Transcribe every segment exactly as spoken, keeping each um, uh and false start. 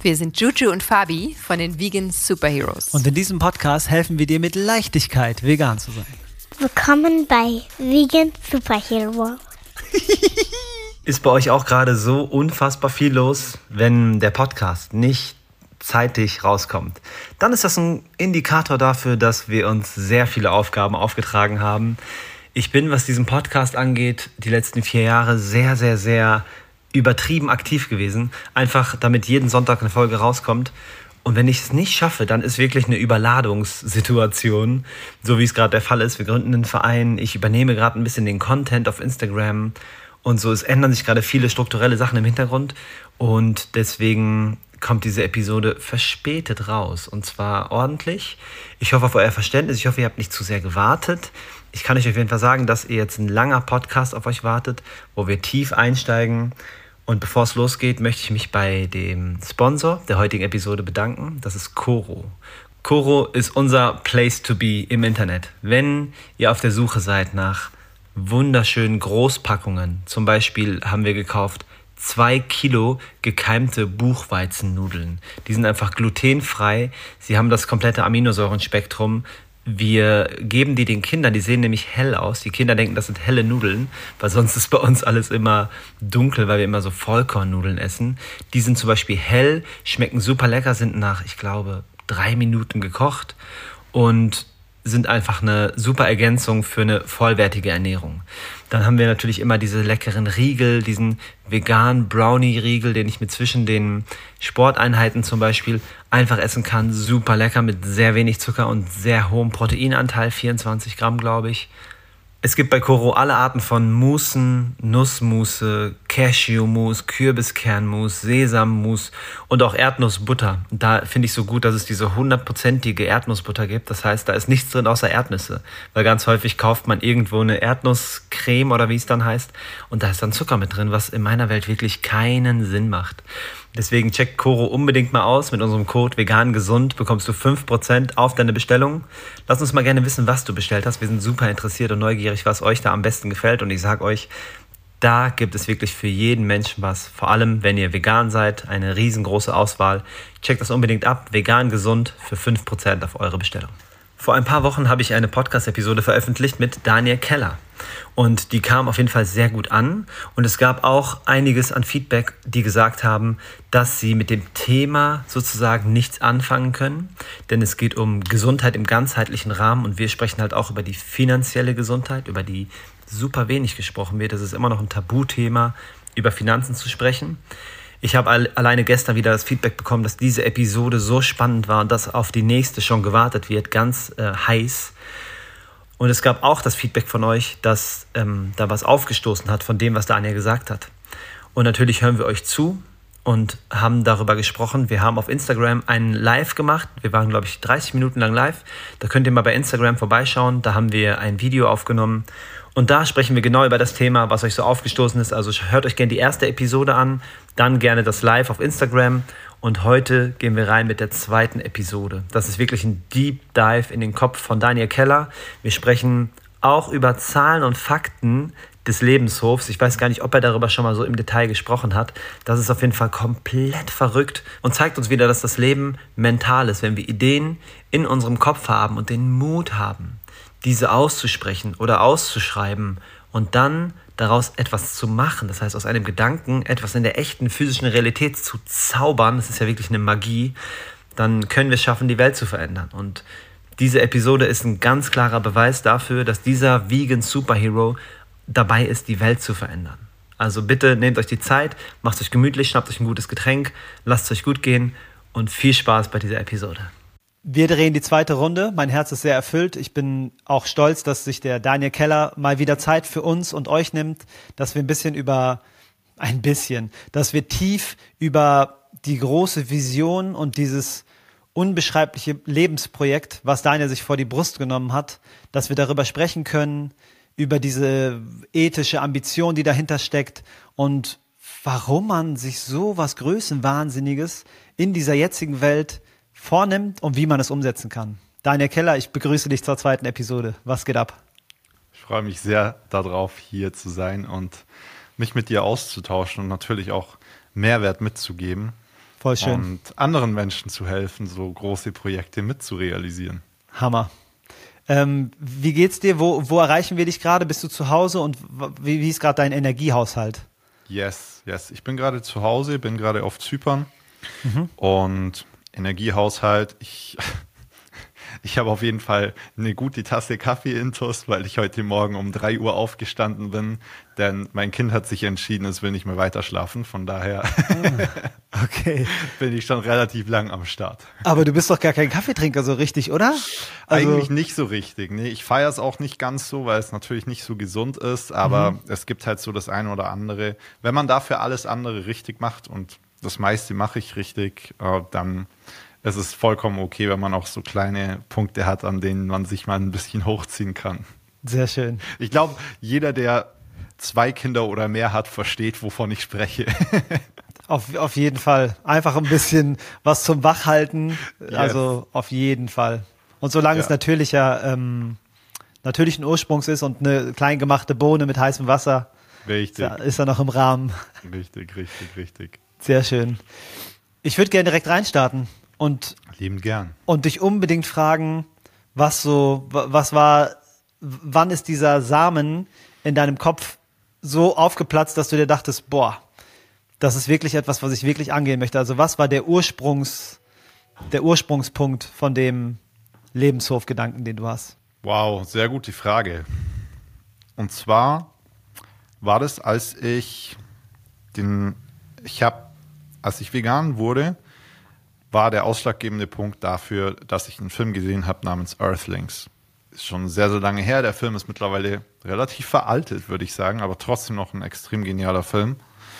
Wir sind Juju und Fabi von den Vegan Superheroes. Und in diesem Podcast helfen wir dir mit Leichtigkeit, vegan zu sein. Willkommen bei Vegan Superheroes. Ist bei euch auch gerade so unfassbar viel los, wenn der Podcast nicht zeitig rauskommt? Dann ist das ein Indikator dafür, dass wir uns sehr viele Aufgaben aufgetragen haben. Ich bin, was diesen Podcast angeht, die letzten vier Jahre sehr, sehr, sehr übertrieben aktiv gewesen. Einfach, damit jeden Sonntag eine Folge rauskommt. Und wenn ich es nicht schaffe, dann ist wirklich eine Überladungssituation, so wie es gerade der Fall ist. Wir gründen einen Verein, ich übernehme gerade ein bisschen den Content auf Instagram und so. Es ändern sich gerade viele strukturelle Sachen im Hintergrund und deswegen kommt diese Episode verspätet raus und zwar ordentlich. Ich hoffe auf euer Verständnis, ich hoffe, ihr habt nicht zu sehr gewartet. Ich kann euch auf jeden Fall sagen, dass ihr jetzt ein langer Podcast auf euch wartet, wo wir tief einsteigen. Und bevor es losgeht, möchte ich mich bei dem Sponsor der heutigen Episode bedanken. Das ist Coro. Coro ist unser Place to be im Internet. Wenn ihr auf der Suche seid nach wunderschönen Großpackungen, zum Beispiel haben wir gekauft zwei Kilo gekeimte Buchweizennudeln. Die sind einfach glutenfrei. Sie haben das komplette Aminosäurenspektrum. Wir geben die den Kindern, die sehen nämlich hell aus. Die Kinder denken, das sind helle Nudeln, weil sonst ist bei uns alles immer dunkel, weil wir immer so Vollkornnudeln essen. Die sind zum Beispiel hell, schmecken super lecker, sind nach, ich glaube, drei Minuten gekocht und sind einfach eine super Ergänzung für eine vollwertige Ernährung. Dann haben wir natürlich immer diese leckeren Riegel, diesen veganen Brownie-Riegel, den ich mit zwischen den Sporteinheiten zum Beispiel einfach essen kann. Super lecker mit sehr wenig Zucker und sehr hohem Proteinanteil, vierundzwanzig Gramm, glaube ich. Es gibt bei Coro alle Arten von Mussen, Nussmusse, Cashewmus, Kürbiskernmus, Sesammus und auch Erdnussbutter. Und da finde ich so gut, dass es diese hundertprozentige Erdnussbutter gibt. Das heißt, da ist nichts drin außer Erdnüsse. Weil ganz häufig kauft man irgendwo eine Erdnusscreme oder wie es dann heißt. Und da ist dann Zucker mit drin, was in meiner Welt wirklich keinen Sinn macht. Deswegen checkt Coro unbedingt mal aus. Mit unserem Code vegangesund bekommst du fünf Prozent auf deine Bestellung. Lass uns mal gerne wissen, was du bestellt hast. Wir sind super interessiert und neugierig, was euch da am besten gefällt. Und ich sage euch, da gibt es wirklich für jeden Menschen was. Vor allem, wenn ihr vegan seid, eine riesengroße Auswahl. Checkt das unbedingt ab. Vegan gesund für fünf Prozent auf eure Bestellung. Vor ein paar Wochen habe ich eine Podcast-Episode veröffentlicht mit Daniel Keller. Und die kam auf jeden Fall sehr gut an. Und es gab auch einiges an Feedback, die gesagt haben, dass sie mit dem Thema sozusagen nichts anfangen können. Denn es geht um Gesundheit im ganzheitlichen Rahmen. Und wir sprechen halt auch über die finanzielle Gesundheit, über die super wenig gesprochen wird. Es ist immer noch ein Tabuthema, über Finanzen zu sprechen. Ich habe alleine gestern wieder das Feedback bekommen, dass diese Episode so spannend war und dass auf die nächste schon gewartet wird, ganz äh, heiß. Und es gab auch das Feedback von euch, dass ähm, da was aufgestoßen hat von dem, was Daniel gesagt hat. Und natürlich hören wir euch zu und haben darüber gesprochen. Wir haben auf Instagram einen Live gemacht. Wir waren, glaube ich, dreißig Minuten lang live. Da könnt ihr mal bei Instagram vorbeischauen. Da haben wir ein Video aufgenommen. Und da sprechen wir genau über das Thema, was euch so aufgestoßen ist. Also hört euch gerne die erste Episode an, dann gerne das Live auf Instagram. Und heute gehen wir rein mit der zweiten Episode. Das ist wirklich ein Deep Dive in den Kopf von Daniel Keller. Wir sprechen auch über Zahlen und Fakten des Lebenshofs. Ich weiß gar nicht, ob er darüber schon mal so im Detail gesprochen hat. Das ist auf jeden Fall komplett verrückt und zeigt uns wieder, dass das Leben mental ist. Wenn wir Ideen in unserem Kopf haben und den Mut haben, diese auszusprechen oder auszuschreiben und dann daraus etwas zu machen, das heißt aus einem Gedanken etwas in der echten physischen Realität zu zaubern, das ist ja wirklich eine Magie, dann können wir es schaffen, die Welt zu verändern. Und diese Episode ist ein ganz klarer Beweis dafür, dass dieser Vegan Superhero dabei ist, die Welt zu verändern. Also bitte nehmt euch die Zeit, macht euch gemütlich, schnappt euch ein gutes Getränk, lasst es euch gut gehen und viel Spaß bei dieser Episode. Wir drehen die zweite Runde. Mein Herz ist sehr erfüllt. Ich bin auch stolz, dass sich der Daniel Keller mal wieder Zeit für uns und euch nimmt, dass wir ein bisschen über, ein bisschen, dass wir tief über die große Vision und dieses unbeschreibliche Lebensprojekt, was Daniel sich vor die Brust genommen hat, dass wir darüber sprechen können, über diese ethische Ambition, die dahinter steckt und warum man sich so was Größenwahnsinniges in dieser jetzigen Welt vornimmt und wie man es umsetzen kann. Daniel Keller, ich begrüße dich zur zweiten Episode. Was geht ab? Ich freue mich sehr darauf, hier zu sein und mich mit dir auszutauschen und natürlich auch Mehrwert mitzugeben. Voll schön. Und anderen Menschen zu helfen, so große Projekte mitzurealisieren. Hammer. Ähm, wie geht's dir? Wo, wo erreichen wir dich gerade? Bist du zu Hause und wie, wie ist gerade dein Energiehaushalt? Yes, yes. Ich bin gerade zu Hause, bin gerade auf Zypern Mhm. und Energiehaushalt, ich, ich habe auf jeden Fall eine gute Tasse Kaffee intus, weil ich heute Morgen um drei Uhr aufgestanden bin, denn mein Kind hat sich entschieden, es will nicht mehr weiter schlafen, von daher Okay. bin ich schon relativ lang am Start. Aber du bist doch gar kein Kaffeetrinker so richtig, oder? Also, Eigentlich nicht so richtig. Nee, ich feiere es auch nicht ganz so, weil es natürlich nicht so gesund ist, aber Mhm. es gibt halt so das eine oder andere. Wenn man dafür alles andere richtig macht und das meiste mache ich richtig, äh, dann ist es vollkommen okay, wenn man auch so kleine Punkte hat, an denen man sich mal ein bisschen hochziehen kann. Sehr schön. Ich glaube, jeder, der zwei Kinder oder mehr hat, versteht, wovon ich spreche. Auf, auf jeden Fall. Einfach ein bisschen was zum Wachhalten. Yes. Also auf jeden Fall. Und solange Ja. es natürlicher, ähm, natürlichen Ursprungs ist und eine klein gemachte Bohne mit heißem Wasser, ist Richtig, er, ist er noch im Rahmen. richtig, richtig, richtig. Sehr schön. Ich würde gerne direkt reinstarten und, Lieben gern. und dich unbedingt fragen, was so, wa- was war, wann ist dieser Samen in deinem Kopf so aufgeplatzt, dass du dir dachtest, boah, das ist wirklich etwas, was ich wirklich angehen möchte. Also was war der Ursprungs, der Ursprungspunkt von dem Lebenshofgedanken, den du hast? Wow, sehr gute Frage. Und zwar war das, als ich den, ich habe, als ich vegan wurde, war der ausschlaggebende Punkt dafür, dass ich einen Film gesehen habe namens Earthlings. Ist schon sehr, sehr lange her. Der Film ist mittlerweile relativ veraltet, würde ich sagen, aber trotzdem noch ein extrem genialer Film.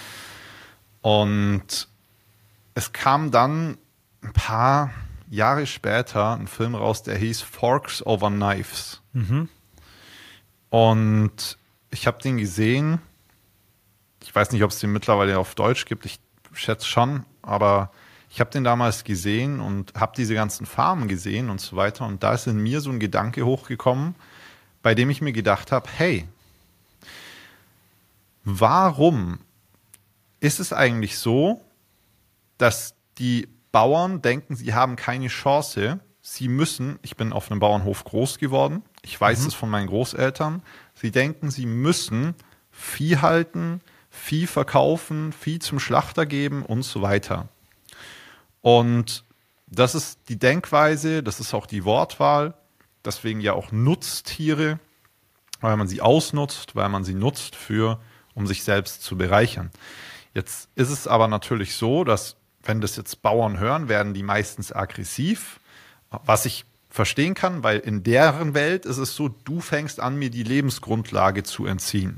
Und es kam dann ein paar Jahre später ein Film raus, der hieß Forks Over Knives. Und ich habe den gesehen. Ich weiß nicht, ob es den mittlerweile auf Deutsch gibt. Ich schätze schon, aber ich habe den damals gesehen und habe diese ganzen Farmen gesehen und so weiter. Und da ist in mir so ein Gedanke hochgekommen, bei dem ich mir gedacht habe, hey, warum ist es eigentlich so, dass die Bauern denken, sie haben keine Chance, sie müssen, ich bin auf einem Bauernhof groß geworden, ich weiß Mhm. es von meinen Großeltern, sie denken, sie müssen Vieh halten, Vieh verkaufen, Vieh zum Schlachter geben und so weiter. Und das ist die Denkweise, das ist auch die Wortwahl, deswegen ja auch Nutztiere, weil man sie ausnutzt, weil man sie nutzt für, um sich selbst zu bereichern. Jetzt ist es aber natürlich so, dass wenn das jetzt Bauern hören, werden die meistens aggressiv, was ich verstehen kann, weil in deren Welt ist es so, du fängst an, mir die Lebensgrundlage zu entziehen.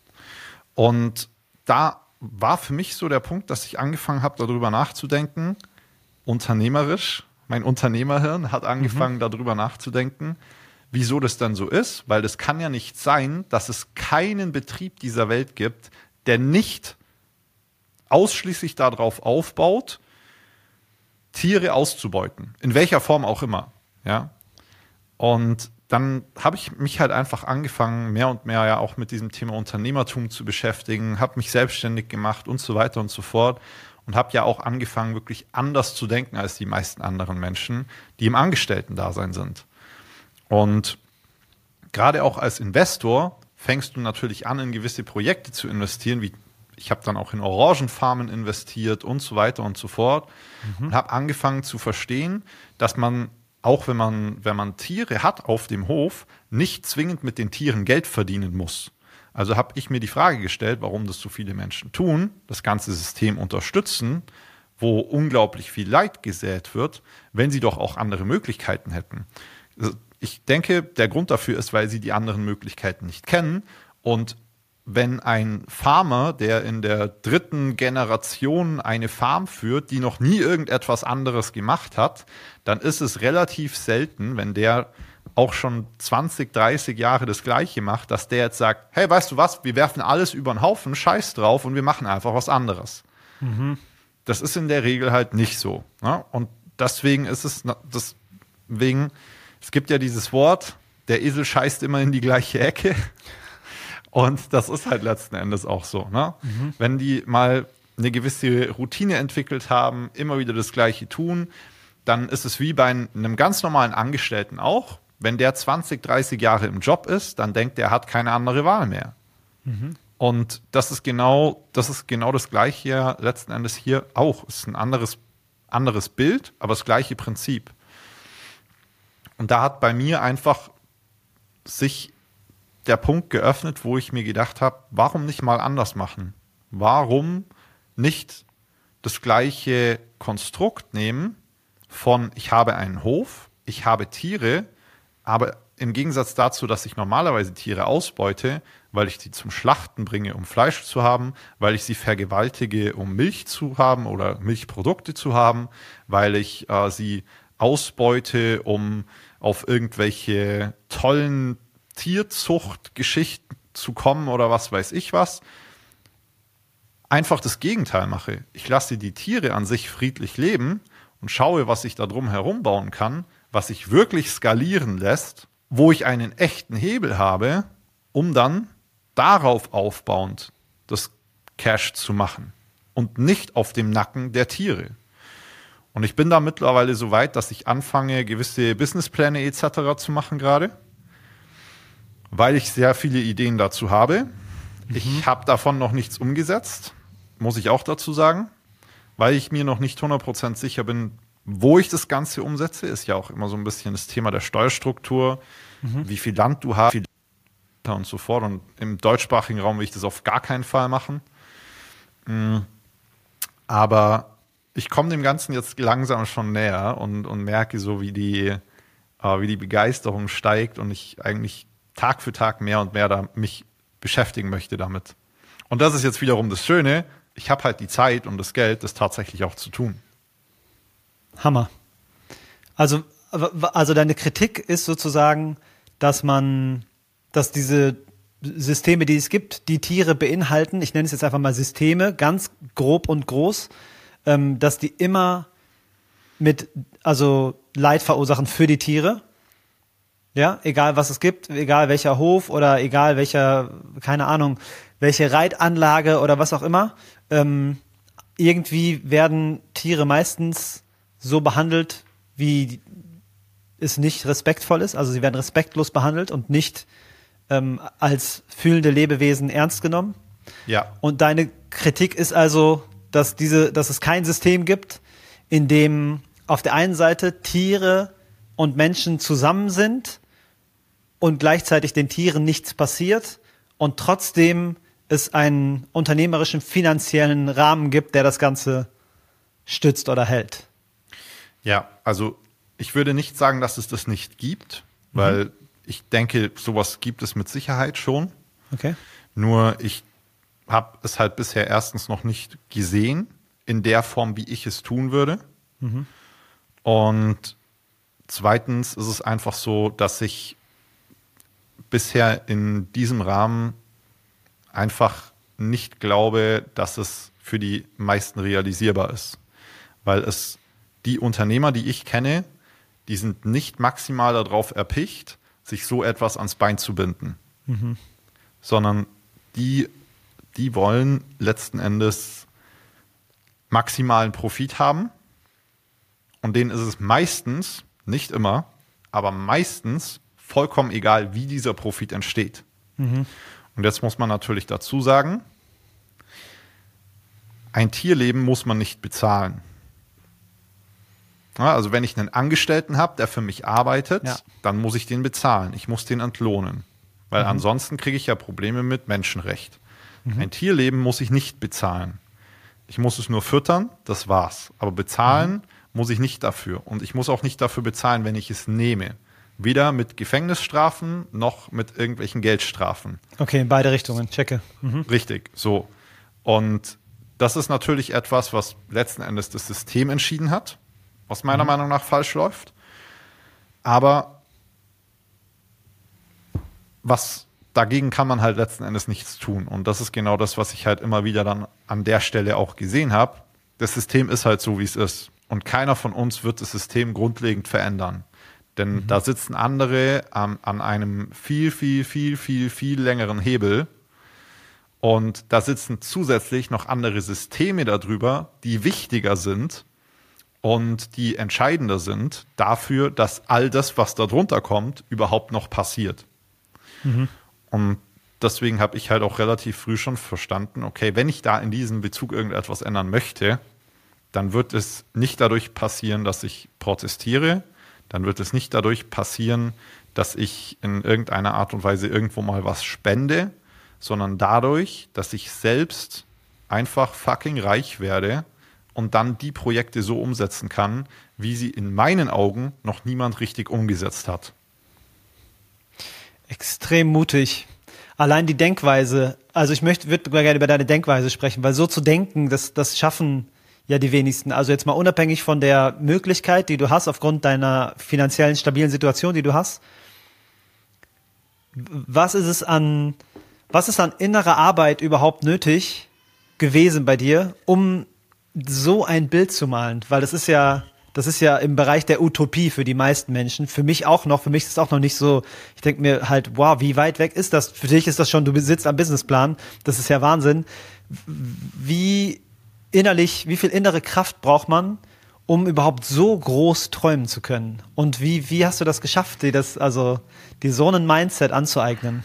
Und da war für mich so der Punkt, dass ich angefangen habe, darüber nachzudenken, unternehmerisch, mein Unternehmerhirn hat angefangen, mhm. darüber nachzudenken, wieso das dann so ist, weil das kann ja nicht sein, dass es keinen Betrieb dieser Welt gibt, der nicht ausschließlich darauf aufbaut, Tiere auszubeuten, in welcher Form auch immer. Ja? Und dann habe ich mich halt einfach angefangen, mehr und mehr ja auch mit diesem Thema Unternehmertum zu beschäftigen, habe mich selbstständig gemacht und so weiter und so fort und habe ja auch angefangen, wirklich anders zu denken als die meisten anderen Menschen, die im Angestellten-Dasein sind. Und gerade auch als Investor fängst du natürlich an, in gewisse Projekte zu investieren, wie ich habe dann auch in Orangenfarmen investiert und so weiter und so fort mhm. und habe angefangen zu verstehen, dass man, auch wenn man, wenn man Tiere hat auf dem Hof, nicht zwingend mit den Tieren Geld verdienen muss. Also habe ich mir die Frage gestellt, warum das so viele Menschen tun, das ganze System unterstützen, wo unglaublich viel Leid gesät wird, wenn sie doch auch andere Möglichkeiten hätten. Ich denke, der Grund dafür ist, weil sie die anderen Möglichkeiten nicht kennen. Und wenn ein Farmer, der in der dritten Generation eine Farm führt, die noch nie irgendetwas anderes gemacht hat, dann ist es relativ selten, wenn der auch schon zwanzig, dreißig Jahre das Gleiche macht, dass der jetzt sagt, hey, weißt du was, wir werfen alles über den Haufen, scheiß drauf und wir machen einfach was anderes. Mhm. Das ist in der Regel halt nicht so. Ne? Und deswegen ist es, deswegen, es gibt ja dieses Wort, der Esel scheißt immer in die gleiche Ecke. Und das ist halt letzten Endes auch so. Ne? Mhm. Wenn die mal eine gewisse Routine entwickelt haben, immer wieder das Gleiche tun, dann ist es wie bei einem ganz normalen Angestellten auch. Wenn der zwanzig, dreißig Jahre im Job ist, dann denkt er, er hat keine andere Wahl mehr. Mhm. Und das ist genau, das ist genau das Gleiche ja letzten Endes hier auch. Es ist ein anderes, anderes Bild, aber das gleiche Prinzip. Und da hat bei mir einfach sich der Punkt geöffnet, wo ich mir gedacht habe, warum nicht mal anders machen? Warum nicht das gleiche Konstrukt nehmen von, ich habe einen Hof, ich habe Tiere, aber im Gegensatz dazu, dass ich normalerweise Tiere ausbeute, weil ich die zum Schlachten bringe, um Fleisch zu haben, weil ich sie vergewaltige, um Milch zu haben oder Milchprodukte zu haben, weil ich äh, sie ausbeute, um auf irgendwelche tollen Tierzuchtgeschichten zu kommen oder was weiß ich was, einfach das Gegenteil mache. Ich lasse die Tiere an sich friedlich leben und schaue, was ich da drum herum bauen kann, was sich wirklich skalieren lässt, wo ich einen echten Hebel habe, um dann darauf aufbauend das Cash zu machen und nicht auf dem Nacken der Tiere. Und ich bin da mittlerweile so weit, dass ich anfange, gewisse Businesspläne et cetera zu machen gerade, weil ich sehr viele Ideen dazu habe. Mhm. Ich habe davon noch nichts umgesetzt, muss ich auch dazu sagen, weil ich mir noch nicht hundert Prozent sicher bin, wo ich das Ganze umsetze. Ist ja auch immer so ein bisschen das Thema der Steuerstruktur, mhm. wie viel Land du hast und so fort. Und im deutschsprachigen Raum will ich das auf gar keinen Fall machen. Aber ich komme dem Ganzen jetzt langsam schon näher und, und merke so, wie die, äh, wie die Begeisterung steigt und ich eigentlich Tag für Tag mehr und mehr da mich beschäftigen möchte damit. Und das ist jetzt wiederum das Schöne, ich habe halt die Zeit und das Geld, das tatsächlich auch zu tun. Hammer. Also, also deine Kritik ist sozusagen, dass man, dass diese Systeme, die es gibt, die Tiere beinhalten, ich nenne es jetzt einfach mal Systeme, ganz grob und groß, ähm, dass die immer mit, also Leid verursachen für die Tiere. Ja, egal was es gibt, egal welcher Hof oder egal welcher, keine Ahnung, welche Reitanlage oder was auch immer. Ähm, irgendwie werden Tiere meistens so behandelt, wie es nicht respektvoll ist. Also sie werden respektlos behandelt und nicht ähm, als fühlende Lebewesen ernst genommen. Ja. Und deine Kritik ist also, dass diese, dass es kein System gibt, in dem auf der einen Seite Tiere und Menschen zusammen sind und gleichzeitig den Tieren nichts passiert und trotzdem es einen unternehmerischen, finanziellen Rahmen gibt, der das Ganze stützt oder hält. Ja, also ich würde nicht sagen, dass es das nicht gibt, weil mhm. ich denke, sowas gibt es mit Sicherheit schon. Okay. Nur ich habe es halt bisher erstens noch nicht gesehen, in der Form, wie ich es tun würde. Mhm. Und zweitens ist es einfach so, dass ich bisher in diesem Rahmen einfach nicht glaube, dass es für die meisten realisierbar ist. Weil es die Unternehmer, die ich kenne, die sind nicht maximal darauf erpicht, sich so etwas ans Bein zu binden. Mhm. Sondern die, die wollen letzten Endes maximalen Profit haben. Und denen ist es meistens, nicht immer, aber meistens vollkommen egal, wie dieser Profit entsteht. Mhm. Und jetzt muss man natürlich dazu sagen, ein Tierleben muss man nicht bezahlen. Ja, also wenn ich einen Angestellten habe, der für mich arbeitet, ja. dann muss ich den bezahlen. Ich muss den entlohnen. Weil mhm. ansonsten kriege ich ja Probleme mit Menschenrecht. Mhm. Ein Tierleben muss ich nicht bezahlen. Ich muss es nur füttern, das war's. Aber bezahlen mhm. muss ich nicht dafür. Und ich muss auch nicht dafür bezahlen, wenn ich es nehme. Weder mit Gefängnisstrafen noch mit irgendwelchen Geldstrafen. Okay, in beide Richtungen, checke. Mhm. Richtig, so. Und das ist natürlich etwas, was letzten Endes das System entschieden hat, was meiner mhm. Meinung nach falsch läuft. Aber was dagegen kann man halt letzten Endes nichts tun. Und das ist genau das, was ich halt immer wieder dann an der Stelle auch gesehen habe. Das System ist halt so, wie es ist. Und keiner von uns wird das System grundlegend verändern. Denn mhm. da sitzen andere ähm, an einem viel, viel, viel, viel, viel längeren Hebel Und da sitzen zusätzlich noch andere Systeme darüber, die wichtiger sind und die entscheidender sind dafür, dass all das, was da drunter kommt, überhaupt noch passiert. Mhm. Und deswegen habe ich halt auch relativ früh schon verstanden, okay, wenn ich da in diesem Bezug irgendetwas ändern möchte, dann wird es nicht dadurch passieren, dass ich protestiere, dann wird es nicht dadurch passieren, dass ich in irgendeiner Art und Weise irgendwo mal was spende, sondern dadurch, dass ich selbst einfach fucking reich werde und dann die Projekte so umsetzen kann, wie sie in meinen Augen noch niemand richtig umgesetzt hat. Extrem mutig. Allein die Denkweise, also ich möchte, würde gerne über deine Denkweise sprechen, weil so zu denken, das, das schaffen ja die wenigsten. Also jetzt mal unabhängig von der Möglichkeit, die du hast, aufgrund deiner finanziellen stabilen Situation, die du hast. Was ist es an, was ist an innerer Arbeit überhaupt nötig gewesen bei dir, um so ein Bild zu malen? Weil das ist ja, das ist ja im Bereich der Utopie für die meisten Menschen. Für mich auch noch, für mich ist es auch noch nicht so, ich denke mir halt, wow, wie weit weg ist das? Für dich ist das schon, du sitzt am Businessplan, das ist ja Wahnsinn. Wie innerlich, wie viel innere Kraft braucht man, um überhaupt so groß träumen zu können? Und wie, wie hast du das geschafft, dir das, also, dir so einen Mindset anzueignen?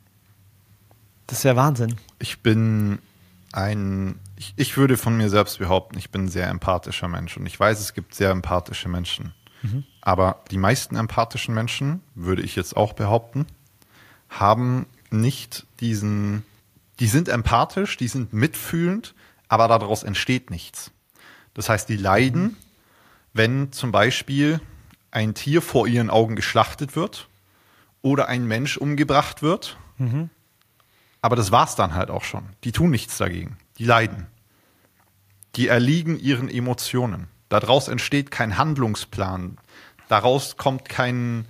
Das ist ja Wahnsinn. Ich bin ein, ich, ich würde von mir selbst behaupten, ich bin ein sehr empathischer Mensch. Und ich weiß, es gibt sehr empathische Menschen. Mhm. Aber die meisten empathischen Menschen, würde ich jetzt auch behaupten, haben nicht diesen, die sind empathisch, die sind mitfühlend, aber daraus entsteht nichts. Das heißt, die leiden, mhm. wenn zum Beispiel ein Tier vor ihren Augen geschlachtet wird oder ein Mensch umgebracht wird. Mhm. Aber das war's dann halt auch schon. Die tun nichts dagegen. Die leiden. Die erliegen ihren Emotionen. Daraus entsteht kein Handlungsplan. Daraus kommt kein,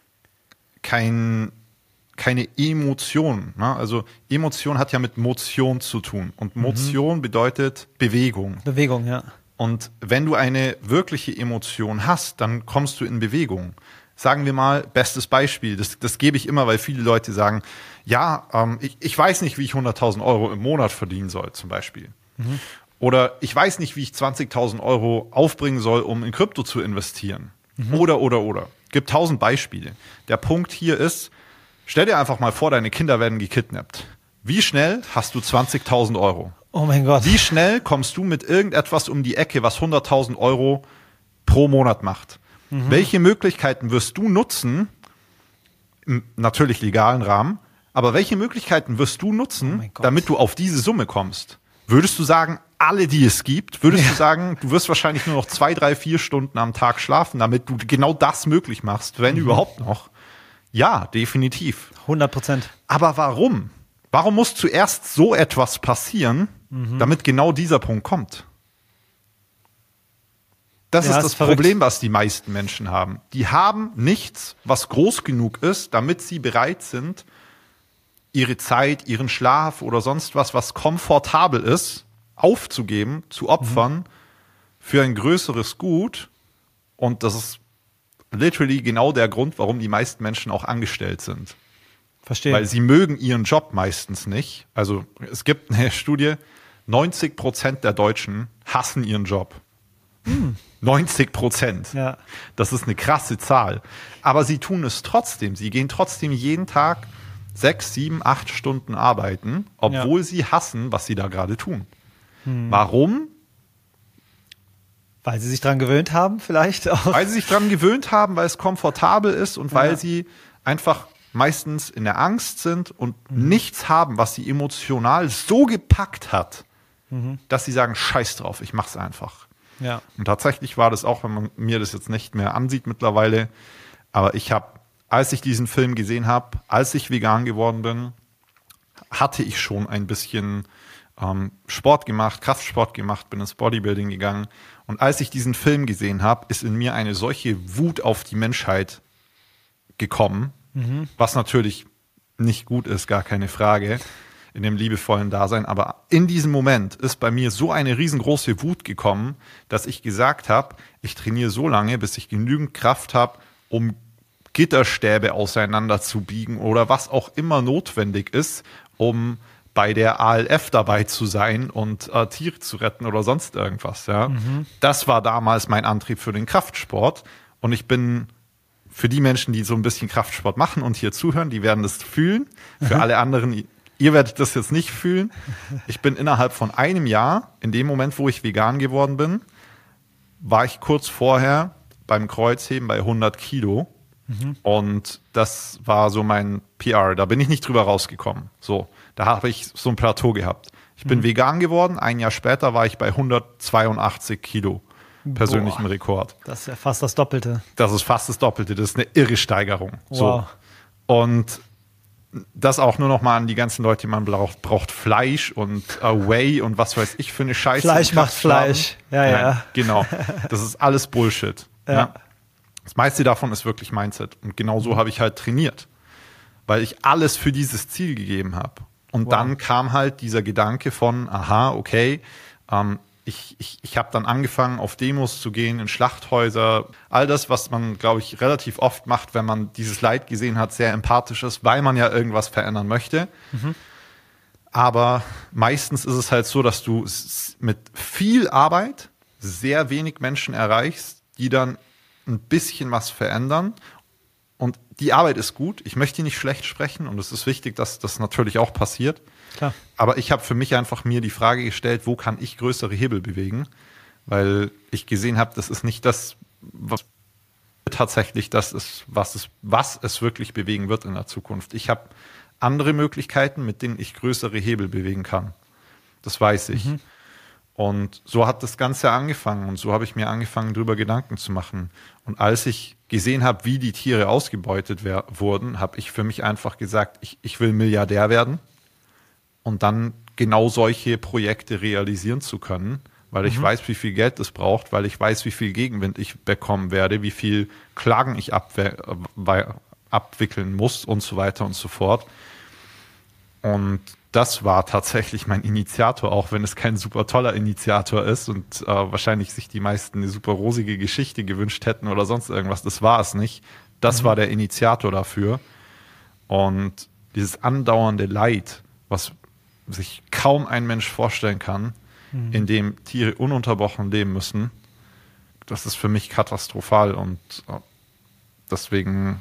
kein, keine Emotion. Ne? Also Emotion hat ja mit Motion zu tun. Und Motion mhm. bedeutet Bewegung. Bewegung, ja. Und wenn du eine wirkliche Emotion hast, dann kommst du in Bewegung. Sagen wir mal, bestes Beispiel, das, das gebe ich immer, weil viele Leute sagen, ja, ähm, ich, ich weiß nicht, wie ich hunderttausend Euro im Monat verdienen soll, zum Beispiel. Mhm. Oder ich weiß nicht, wie ich zwanzigtausend Euro aufbringen soll, um in Krypto zu investieren. Mhm. Oder, oder, oder. Gibt tausend Beispiele. Der Punkt hier ist, stell dir einfach mal vor, deine Kinder werden gekidnappt. Wie schnell hast du zwanzigtausend Euro? Oh mein Gott. Wie schnell kommst du mit irgendetwas um die Ecke, was hunderttausend Euro pro Monat macht? Mhm. Welche Möglichkeiten wirst du nutzen, im natürlich legalen Rahmen, aber welche Möglichkeiten wirst du nutzen, oh damit du auf diese Summe kommst? Würdest du sagen, alle, die es gibt? Würdest ja. du sagen, du wirst wahrscheinlich nur noch zwei, drei, vier Stunden am Tag schlafen, damit du genau das möglich machst, wenn mhm. überhaupt noch? Ja, definitiv. hundert Prozent. Aber warum? Warum muss zuerst so etwas passieren, mhm. damit genau dieser Punkt kommt? Das ja, ist das ist Problem, was die meisten Menschen haben. Die haben nichts, was groß genug ist, damit sie bereit sind, ihre Zeit, ihren Schlaf oder sonst was, was komfortabel ist, aufzugeben, zu opfern mhm. für ein größeres Gut. Und das ist literally genau der Grund, warum die meisten Menschen auch angestellt sind. Verstehe. Weil sie mögen ihren Job meistens nicht. Also es gibt eine Studie, neunzig Prozent der Deutschen hassen ihren Job. Hm. neunzig Prozent. Ja. Das ist eine krasse Zahl. Aber sie tun es trotzdem. Sie gehen trotzdem jeden Tag sechs, sieben, acht Stunden arbeiten, obwohl ja. sie hassen, was sie da gerade tun. Hm. Warum? Weil sie sich dran gewöhnt haben, vielleicht auch. Weil sie sich dran gewöhnt haben, weil es komfortabel ist und weil ja. sie einfach meistens in der Angst sind und mhm. nichts haben, was sie emotional so gepackt hat, mhm. dass sie sagen, scheiß drauf, ich mach's einfach. Ja. Und tatsächlich war das auch, wenn man mir das jetzt nicht mehr ansieht mittlerweile, aber ich habe, als ich diesen Film gesehen habe, als ich vegan geworden bin, hatte ich schon ein bisschen ähm, Sport gemacht, Kraftsport gemacht, bin ins Bodybuilding gegangen. Und als ich diesen Film gesehen habe, ist in mir eine solche Wut auf die Menschheit gekommen, mhm. was natürlich nicht gut ist, gar keine Frage, in dem liebevollen Dasein. Aber in diesem Moment ist bei mir so eine riesengroße Wut gekommen, dass ich gesagt habe, ich trainiere so lange, bis ich genügend Kraft habe, um Gitterstäbe auseinander zu biegen oder was auch immer notwendig ist, um bei der A L F dabei zu sein und äh, Tiere zu retten oder sonst irgendwas. Ja? Mhm. Das war damals mein Antrieb für den Kraftsport. Und ich bin für die Menschen, die so ein bisschen Kraftsport machen und hier zuhören, die werden das fühlen. Für mhm. alle anderen, ihr werdet das jetzt nicht fühlen. Ich bin innerhalb von einem Jahr, in dem Moment, wo ich vegan geworden bin, war ich kurz vorher beim Kreuzheben bei hundert Kilo. Mhm. Und das war so mein P R. Da bin ich nicht drüber rausgekommen. So, da habe ich so ein Plateau gehabt. Ich bin mhm. vegan geworden. Ein Jahr später war ich bei hundertzweiundachtzig Kilo. Persönlichen Boah, Rekord. Das ist ja fast das Doppelte. Das ist fast das Doppelte. Das ist eine irre Steigerung. Wow. So. Und das auch nur noch mal an die ganzen Leute, die man braucht, braucht Fleisch und uh, Whey und was weiß ich für eine Scheiße. Fleisch macht Fleisch. Ja, Nein, ja. Genau. Das ist alles Bullshit. Ja. Ja. Das meiste davon ist wirklich Mindset. Und genau so habe ich halt trainiert. Weil ich alles für dieses Ziel gegeben habe. Und wow. dann kam halt dieser Gedanke von, aha, okay, ähm, Ich, ich, ich habe dann angefangen, auf Demos zu gehen, in Schlachthäuser. All das, was man, glaube ich, relativ oft macht, wenn man dieses Leid gesehen hat, sehr empathisch ist, weil man ja irgendwas verändern möchte. Mhm. Aber meistens ist es halt so, dass du mit viel Arbeit sehr wenig Menschen erreichst, die dann ein bisschen was verändern. Und die Arbeit ist gut. Ich möchte nicht schlecht sprechen und es ist wichtig, dass das natürlich auch passiert. Klar. Aber ich habe für mich einfach mir die Frage gestellt, wo kann ich größere Hebel bewegen? Weil ich gesehen habe, das ist nicht das, was tatsächlich das ist, was es, was es wirklich bewegen wird in der Zukunft. Ich habe andere Möglichkeiten, mit denen ich größere Hebel bewegen kann. Das weiß ich. Mhm. Und so hat das Ganze angefangen und so habe ich mir angefangen, darüber Gedanken zu machen. Und als ich gesehen habe, wie die Tiere ausgebeutet wer- wurden, habe ich für mich einfach gesagt, ich, ich will Milliardär werden und dann genau solche Projekte realisieren zu können, weil ich mhm. weiß, wie viel Geld es braucht, weil ich weiß, wie viel Gegenwind ich bekommen werde, wie viel Klagen ich abwe- äh, abwickeln muss und so weiter und so fort. Und das war tatsächlich mein Initiator, auch wenn es kein super toller Initiator ist und äh, wahrscheinlich sich die meisten eine super rosige Geschichte gewünscht hätten oder sonst irgendwas. Das war es nicht. Das mhm. war der Initiator dafür. Und dieses andauernde Leid, was sich kaum ein Mensch vorstellen kann, mhm. in dem Tiere ununterbrochen leben müssen, das ist für mich katastrophal. Und äh, deswegen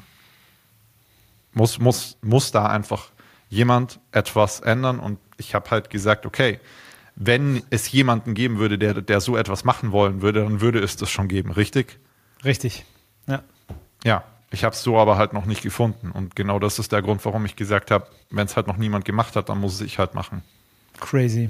muss, muss, muss da einfach jemand etwas ändern und ich habe halt gesagt, okay, wenn es jemanden geben würde, der, der so etwas machen wollen würde, dann würde es das schon geben, richtig? Richtig, ja. Ja, ich habe es so aber halt noch nicht gefunden und genau das ist der Grund, warum ich gesagt habe, wenn es halt noch niemand gemacht hat, dann muss es ich halt machen. Crazy.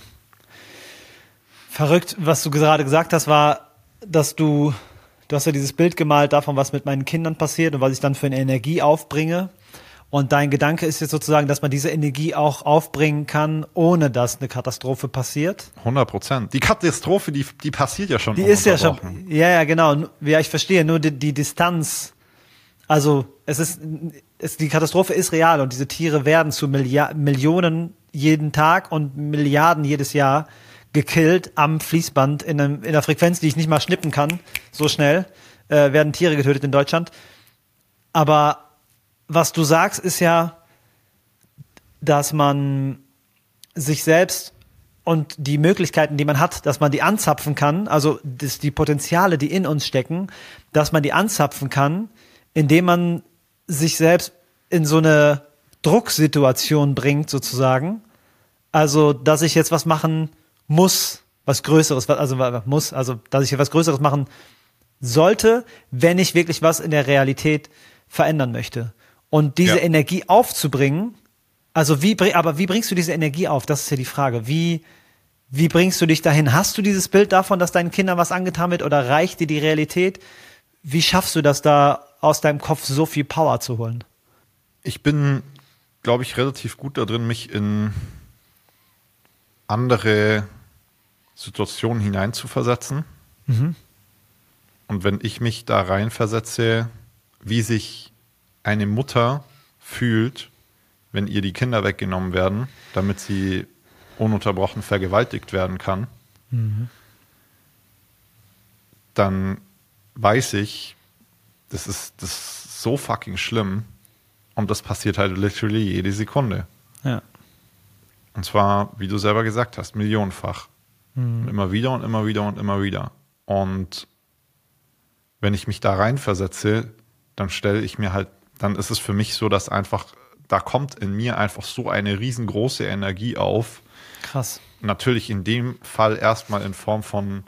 Verrückt, was du gerade gesagt hast, war, dass du, du hast ja dieses Bild gemalt davon, was mit meinen Kindern passiert und was ich dann für eine Energie aufbringe. Und dein Gedanke ist jetzt sozusagen, dass man diese Energie auch aufbringen kann, ohne dass eine Katastrophe passiert? hundert Prozent. Die Katastrophe, die, die passiert ja schon. Die ist ja schon, ja, ja, genau. Ja, ich verstehe, nur die, die Distanz, also es ist, es, die Katastrophe ist real und diese Tiere werden zu Milliard, Millionen jeden Tag und Milliarden jedes Jahr gekillt am Fließband in, einem, in einer Frequenz, die ich nicht mal schnippen kann. So schnell äh, werden Tiere getötet in Deutschland. Aber was du sagst, ist ja, dass man sich selbst und die Möglichkeiten, die man hat, dass man die anzapfen kann, also dass die Potenziale, die in uns stecken, dass man die anzapfen kann, indem man sich selbst in so eine Drucksituation bringt, sozusagen. Also, dass ich jetzt was machen muss, was Größeres, also muss, also dass ich was Größeres machen sollte, wenn ich wirklich was in der Realität verändern möchte. Und diese ja. Energie aufzubringen, also wie, aber wie bringst du diese Energie auf? Das ist ja die Frage. Wie, wie bringst du dich dahin? Hast du dieses Bild davon, dass deinen Kindern was angetan wird oder reicht dir die Realität? Wie schaffst du das da aus deinem Kopf so viel Power zu holen? Ich bin, glaube ich, relativ gut da drin, mich in andere Situationen hineinzuversetzen. Mhm. Und wenn ich mich da reinversetze, wie sich eine Mutter fühlt, wenn ihr die Kinder weggenommen werden, damit sie ununterbrochen vergewaltigt werden kann, mhm. dann weiß ich, das ist, das ist so fucking schlimm und das passiert halt literally jede Sekunde. Ja. Und zwar, wie du selber gesagt hast, millionenfach. Mhm. Immer wieder und immer wieder und immer wieder. Und wenn ich mich da reinversetze, dann stelle ich mir halt, dann ist es für mich so, dass einfach, da kommt in mir einfach so eine riesengroße Energie auf. Krass. Natürlich in dem Fall erstmal in Form von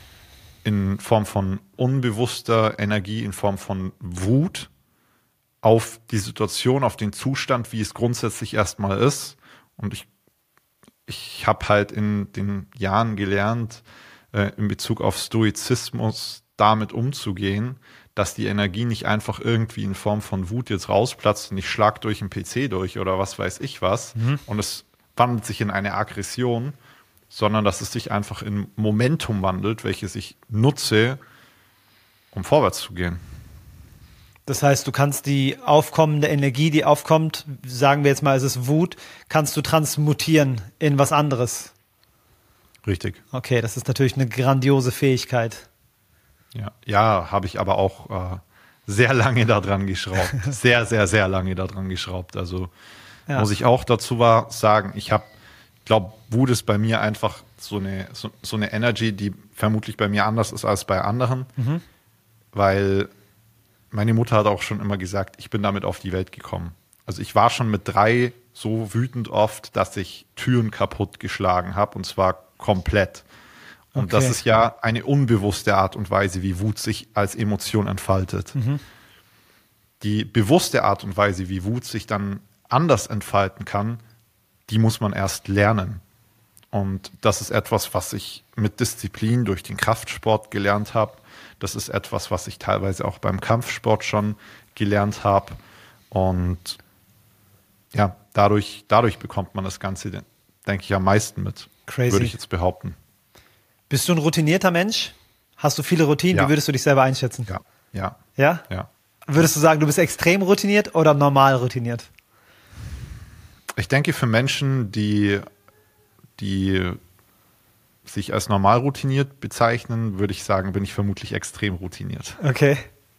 in Form von unbewusster Energie, in Form von Wut auf die Situation, auf den Zustand, wie es grundsätzlich erstmal ist. Und ich, ich habe halt in den Jahren gelernt, äh, in Bezug auf Stoizismus damit umzugehen, dass die Energie nicht einfach irgendwie in Form von Wut jetzt rausplatzt und ich schlag durch den P C durch oder was weiß ich was mhm. und es wandelt sich in eine Aggression, sondern dass es sich einfach in Momentum wandelt, welches ich nutze, um vorwärts zu gehen. Das heißt, du kannst die aufkommende Energie, die aufkommt, sagen wir jetzt mal, es ist Wut, kannst du transmutieren in was anderes. Richtig. Okay, das ist natürlich eine grandiose Fähigkeit. Ja, ja, habe ich aber auch äh, sehr lange daran geschraubt. Sehr, sehr, sehr lange daran geschraubt. Also ja. muss ich auch dazu war, sagen, ich habe, ich glaube, Wut ist bei mir einfach so eine, so, so eine Energy, die vermutlich bei mir anders ist als bei anderen. Mhm. Weil meine Mutter hat auch schon immer gesagt, ich bin damit auf die Welt gekommen. Also ich war schon mit drei so wütend oft, dass ich Türen kaputt geschlagen habe und zwar komplett. Und okay. das ist ja eine unbewusste Art und Weise, wie Wut sich als Emotion entfaltet. Mhm. Die bewusste Art und Weise, wie Wut sich dann anders entfalten kann, die muss man erst lernen. Und das ist etwas, was ich mit Disziplin durch den Kraftsport gelernt habe. Das ist etwas, was ich teilweise auch beim Kampfsport schon gelernt habe. Und ja, dadurch, dadurch bekommt man das Ganze, denke ich, am meisten mit. Crazy. Würde ich jetzt behaupten. Bist du ein routinierter Mensch? Hast du viele Routinen? Ja. Wie würdest du dich selber einschätzen? Ja. Ja? Ja? Ja. Würdest du sagen, du bist extrem routiniert oder normal routiniert? Ich denke, für Menschen, die, die sich als normal routiniert bezeichnen, würde ich sagen, bin ich vermutlich extrem routiniert. Okay.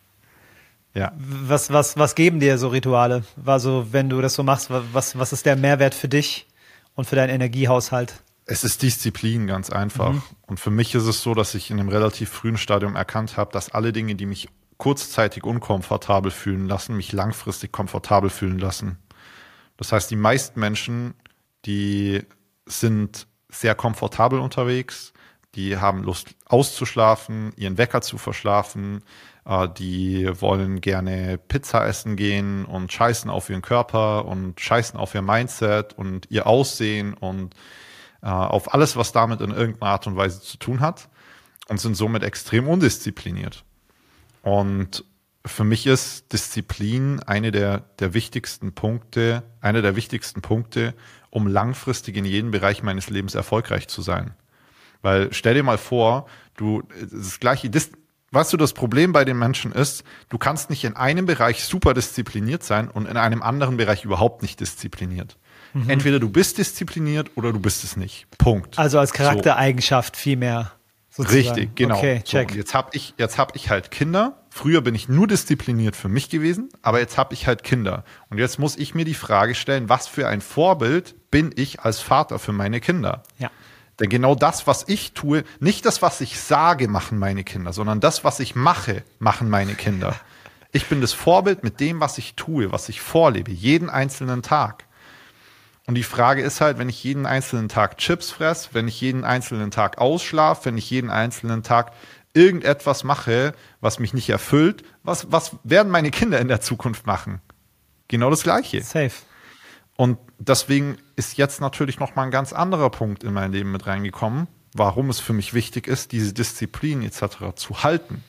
Ja. Was, was, was geben dir so Rituale? Also, wenn du das so machst, was, was ist der Mehrwert für dich und für deinen Energiehaushalt? Es ist Disziplin, ganz einfach. Mhm. Und für mich ist es so, dass ich in einem relativ frühen Stadium erkannt habe, dass alle Dinge, die mich kurzzeitig unkomfortabel fühlen lassen, mich langfristig komfortabel fühlen lassen. Das heißt, die meisten Menschen, die sind sehr komfortabel unterwegs, die haben Lust auszuschlafen, ihren Wecker zu verschlafen, äh, die wollen gerne Pizza essen gehen und scheißen auf ihren Körper und scheißen auf ihr Mindset und ihr Aussehen und äh, auf alles, was damit in irgendeiner Art und Weise zu tun hat und sind somit extrem undiszipliniert. Und für mich ist Disziplin eine der, der wichtigsten Punkte, einer der wichtigsten Punkte, um langfristig in jedem Bereich meines Lebens erfolgreich zu sein. Weil stell dir mal vor, du, das gleiche, das, weißt du, das Problem bei den Menschen ist, du kannst nicht in einem Bereich super diszipliniert sein und in einem anderen Bereich überhaupt nicht diszipliniert. Mhm. Entweder du bist diszipliniert oder du bist es nicht. Punkt. Also als Charaktereigenschaft so. Vielmehr. Sozusagen. Richtig, genau. Okay, check. So, jetzt habe ich, jetzt hab ich halt Kinder. Früher bin ich nur diszipliniert für mich gewesen, aber jetzt habe ich halt Kinder. Und jetzt muss ich mir die Frage stellen, was für ein Vorbild bin ich als Vater für meine Kinder? Ja. Denn genau das, was ich tue, nicht das, was ich sage, machen meine Kinder, sondern das, was ich mache, machen meine Kinder. Ich bin das Vorbild mit dem, was ich tue, was ich vorlebe, jeden einzelnen Tag. Und die Frage ist halt, wenn ich jeden einzelnen Tag Chips fresse, wenn ich jeden einzelnen Tag ausschlafe, wenn ich jeden einzelnen Tag irgendetwas mache, was mich nicht erfüllt, was, was werden meine Kinder in der Zukunft machen? Genau das Gleiche. Safe. Und deswegen ist jetzt natürlich nochmal ein ganz anderer Punkt in mein Leben mit reingekommen, warum es für mich wichtig ist, diese Disziplin et cetera zu halten.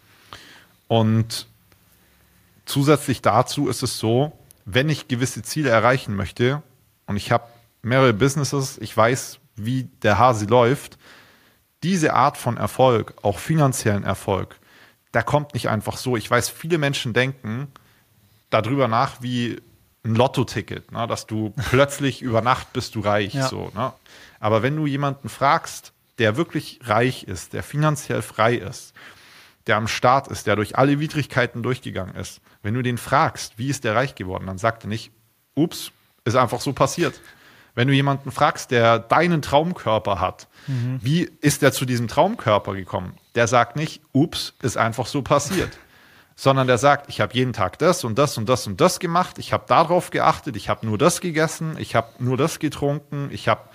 Und zusätzlich dazu ist es so, wenn ich gewisse Ziele erreichen möchte, und ich habe mehrere Businesses, ich weiß, wie der Hase läuft, diese Art von Erfolg, auch finanziellen Erfolg, der kommt nicht einfach so. Ich weiß, viele Menschen denken darüber nach wie ein Lottoticket, ne, dass du plötzlich über Nacht bist du reich. Ja. So, ne? Aber wenn du jemanden fragst, der wirklich reich ist, der finanziell frei ist, der am Start ist, der durch alle Widrigkeiten durchgegangen ist, wenn du den fragst, wie ist der reich geworden, dann sagt er nicht, ups, ist einfach so passiert. Wenn du jemanden fragst, der deinen Traumkörper hat, mhm. wie ist er zu diesem Traumkörper gekommen? Der sagt nicht, ups, ist einfach so passiert. Sondern der sagt, ich habe jeden Tag das und das und das und das gemacht, ich habe darauf geachtet, ich habe nur das gegessen, ich habe nur das getrunken, ich habe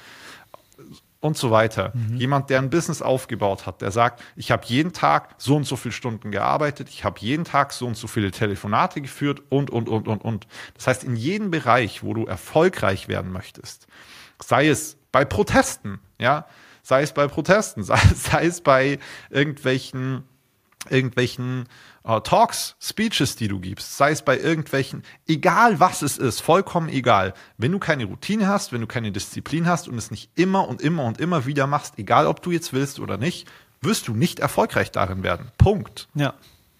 und so weiter. Mhm. Jemand, der ein Business aufgebaut hat, der sagt, ich habe jeden Tag so und so viele Stunden gearbeitet, ich habe jeden Tag so und so viele Telefonate geführt und, und, und, und, und. Das heißt, in jedem Bereich, wo du erfolgreich werden möchtest, sei es bei Protesten, ja, sei es bei Protesten, sei, sei es bei irgendwelchen irgendwelchen äh, Talks, Speeches, die du gibst, sei es bei irgendwelchen, egal was es ist, vollkommen egal. Wenn du keine Routine hast, wenn du keine Disziplin hast und es nicht immer und immer und immer wieder machst, egal ob du jetzt willst oder nicht, wirst du nicht erfolgreich darin werden. Punkt. Ja.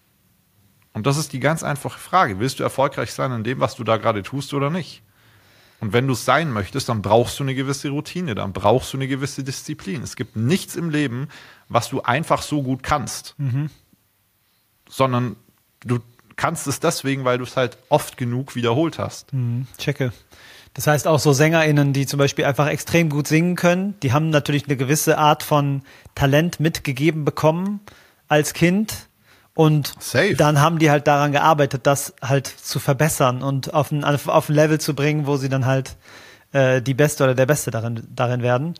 Und das ist die ganz einfache Frage. Willst du erfolgreich sein in dem, was du da gerade tust oder nicht? Und wenn du es sein möchtest, dann brauchst du eine gewisse Routine, dann brauchst du eine gewisse Disziplin. Es gibt nichts im Leben, was du einfach so gut kannst. Mhm. Sondern du kannst es deswegen, weil du es halt oft genug wiederholt hast. Mhm, checke. Das heißt auch so SängerInnen, die zum Beispiel einfach extrem gut singen können, die haben natürlich eine gewisse Art von Talent mitgegeben bekommen als Kind und Safe. Dann haben die halt daran gearbeitet, das halt zu verbessern und auf ein, auf ein Level zu bringen, wo sie dann halt äh, die Beste oder der Beste darin, darin werden.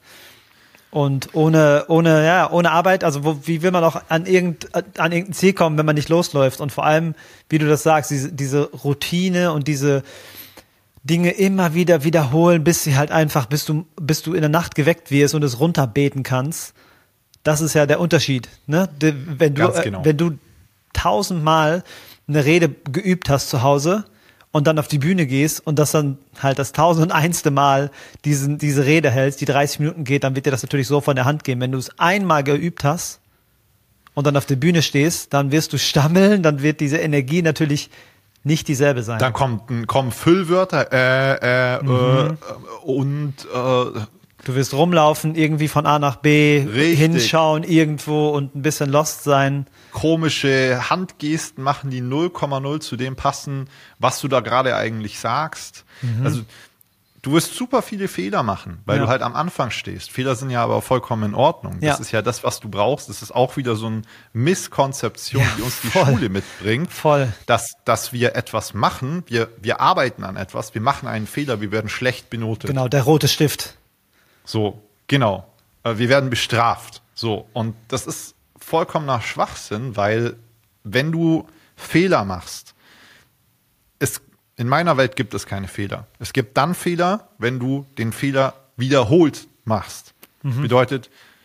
Und ohne, ohne, ja, ohne Arbeit, also wo, wie will man auch an, irgend, an irgendein Ziel kommen, wenn man nicht losläuft? Und vor allem, wie du das sagst, diese, diese Routine und diese Dinge immer wieder wiederholen, bis sie halt einfach, bis du, bis du in der Nacht geweckt wirst und es runterbeten kannst. Das ist ja der Unterschied, ne? Wenn du, Ganz genau. wenn du tausendmal eine Rede geübt hast zu Hause und dann auf die Bühne gehst und das dann halt das tausendundeinste Mal diesen, diese Rede hältst, die dreißig Minuten geht, dann wird dir das natürlich so von der Hand gehen. Wenn du es einmal geübt hast und dann auf der Bühne stehst, dann wirst du stammeln, dann wird diese Energie natürlich nicht dieselbe sein. Dann kommt, kommen Füllwörter äh, äh, mhm. äh, und äh, du wirst rumlaufen, irgendwie von A nach B, richtig. Hinschauen irgendwo und ein bisschen lost sein. Komische Handgesten machen, die null Komma null zu dem passen, was du da gerade eigentlich sagst. Mhm. Also du wirst super viele Fehler machen, weil ja. du halt am Anfang stehst. Fehler sind ja aber vollkommen in Ordnung. Das ja. ist ja das, was du brauchst. Das ist auch wieder so eine Misskonzeption, ja, die uns die voll. Schule mitbringt. Voll. Dass, dass wir etwas machen, wir, wir arbeiten an etwas, wir machen einen Fehler, wir werden schlecht benotet. Genau, der rote Stift. So, genau. Wir werden bestraft. So, und das ist vollkommener Schwachsinn, weil wenn du Fehler machst, es, in meiner Welt gibt es keine Fehler. Es gibt dann Fehler, wenn du den Fehler wiederholt machst. Mhm. Bedeutet,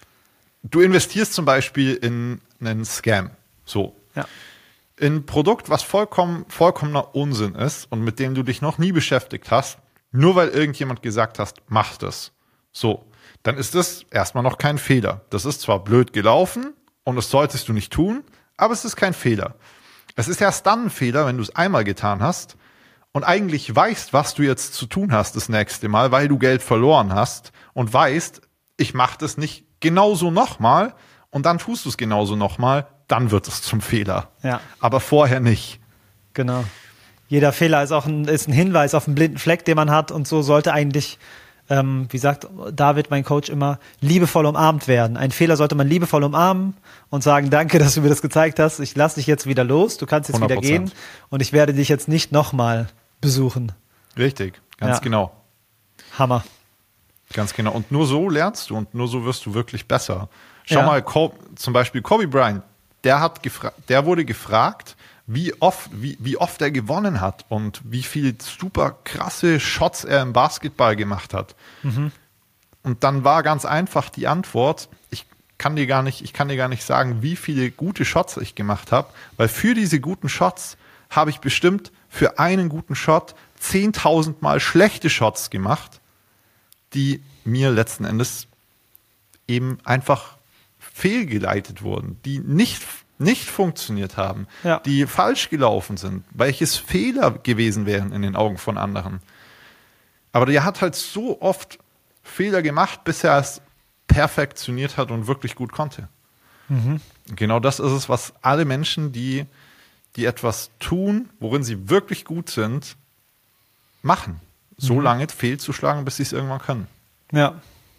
du investierst zum Beispiel in einen Scam. So. Ja. In ein Produkt, was vollkommen, vollkommener Unsinn ist und mit dem du dich noch nie beschäftigt hast, nur weil irgendjemand gesagt hast, mach das. So. Dann ist das erstmal noch kein Fehler. Das ist zwar blöd gelaufen, und das solltest du nicht tun, aber es ist kein Fehler. Es ist erst dann ein Fehler, wenn du es einmal getan hast und eigentlich weißt, was du jetzt zu tun hast das nächste Mal, weil du Geld verloren hast und weißt, ich mache das nicht genauso nochmal und dann tust du es genauso nochmal, dann wird es zum Fehler. Ja. Aber vorher nicht. Genau. Jeder Fehler ist auch ein, ist ein Hinweis auf einen blinden Fleck, den man hat und so sollte eigentlich Ähm, wie sagt David, mein Coach, immer, liebevoll umarmt werden. Ein Fehler sollte man liebevoll umarmen und sagen, danke, dass du mir das gezeigt hast. Ich lasse dich jetzt wieder los, du kannst jetzt hundert Prozent wieder gehen und ich werde dich jetzt nicht nochmal besuchen. Richtig, ganz ja. genau. Hammer. Ganz genau. Und nur so lernst du und nur so wirst du wirklich besser. Schau ja. mal, Co- zum Beispiel Kobe Bryant, der, hat gefra- der wurde gefragt, wie oft, wie, wie oft er gewonnen hat und wie viele super krasse Shots er im Basketball gemacht hat. Mhm. Und dann war ganz einfach die Antwort, ich kann dir gar nicht, ich kann dir gar nicht sagen, wie viele gute Shots ich gemacht habe, weil für diese guten Shots habe ich bestimmt für einen guten Shot zehntausend Mal schlechte Shots gemacht, die mir letzten Endes eben einfach fehlgeleitet wurden, die nicht nicht funktioniert haben, ja. die falsch gelaufen sind, welches Fehler gewesen wären in den Augen von anderen. Aber der hat halt so oft Fehler gemacht, bis er es perfektioniert hat und wirklich gut konnte. Mhm. Genau das ist es, was alle Menschen, die, die etwas tun, worin sie wirklich gut sind, machen. so Mhm. lange fehlzuschlagen, bis sie es irgendwann können. Ja.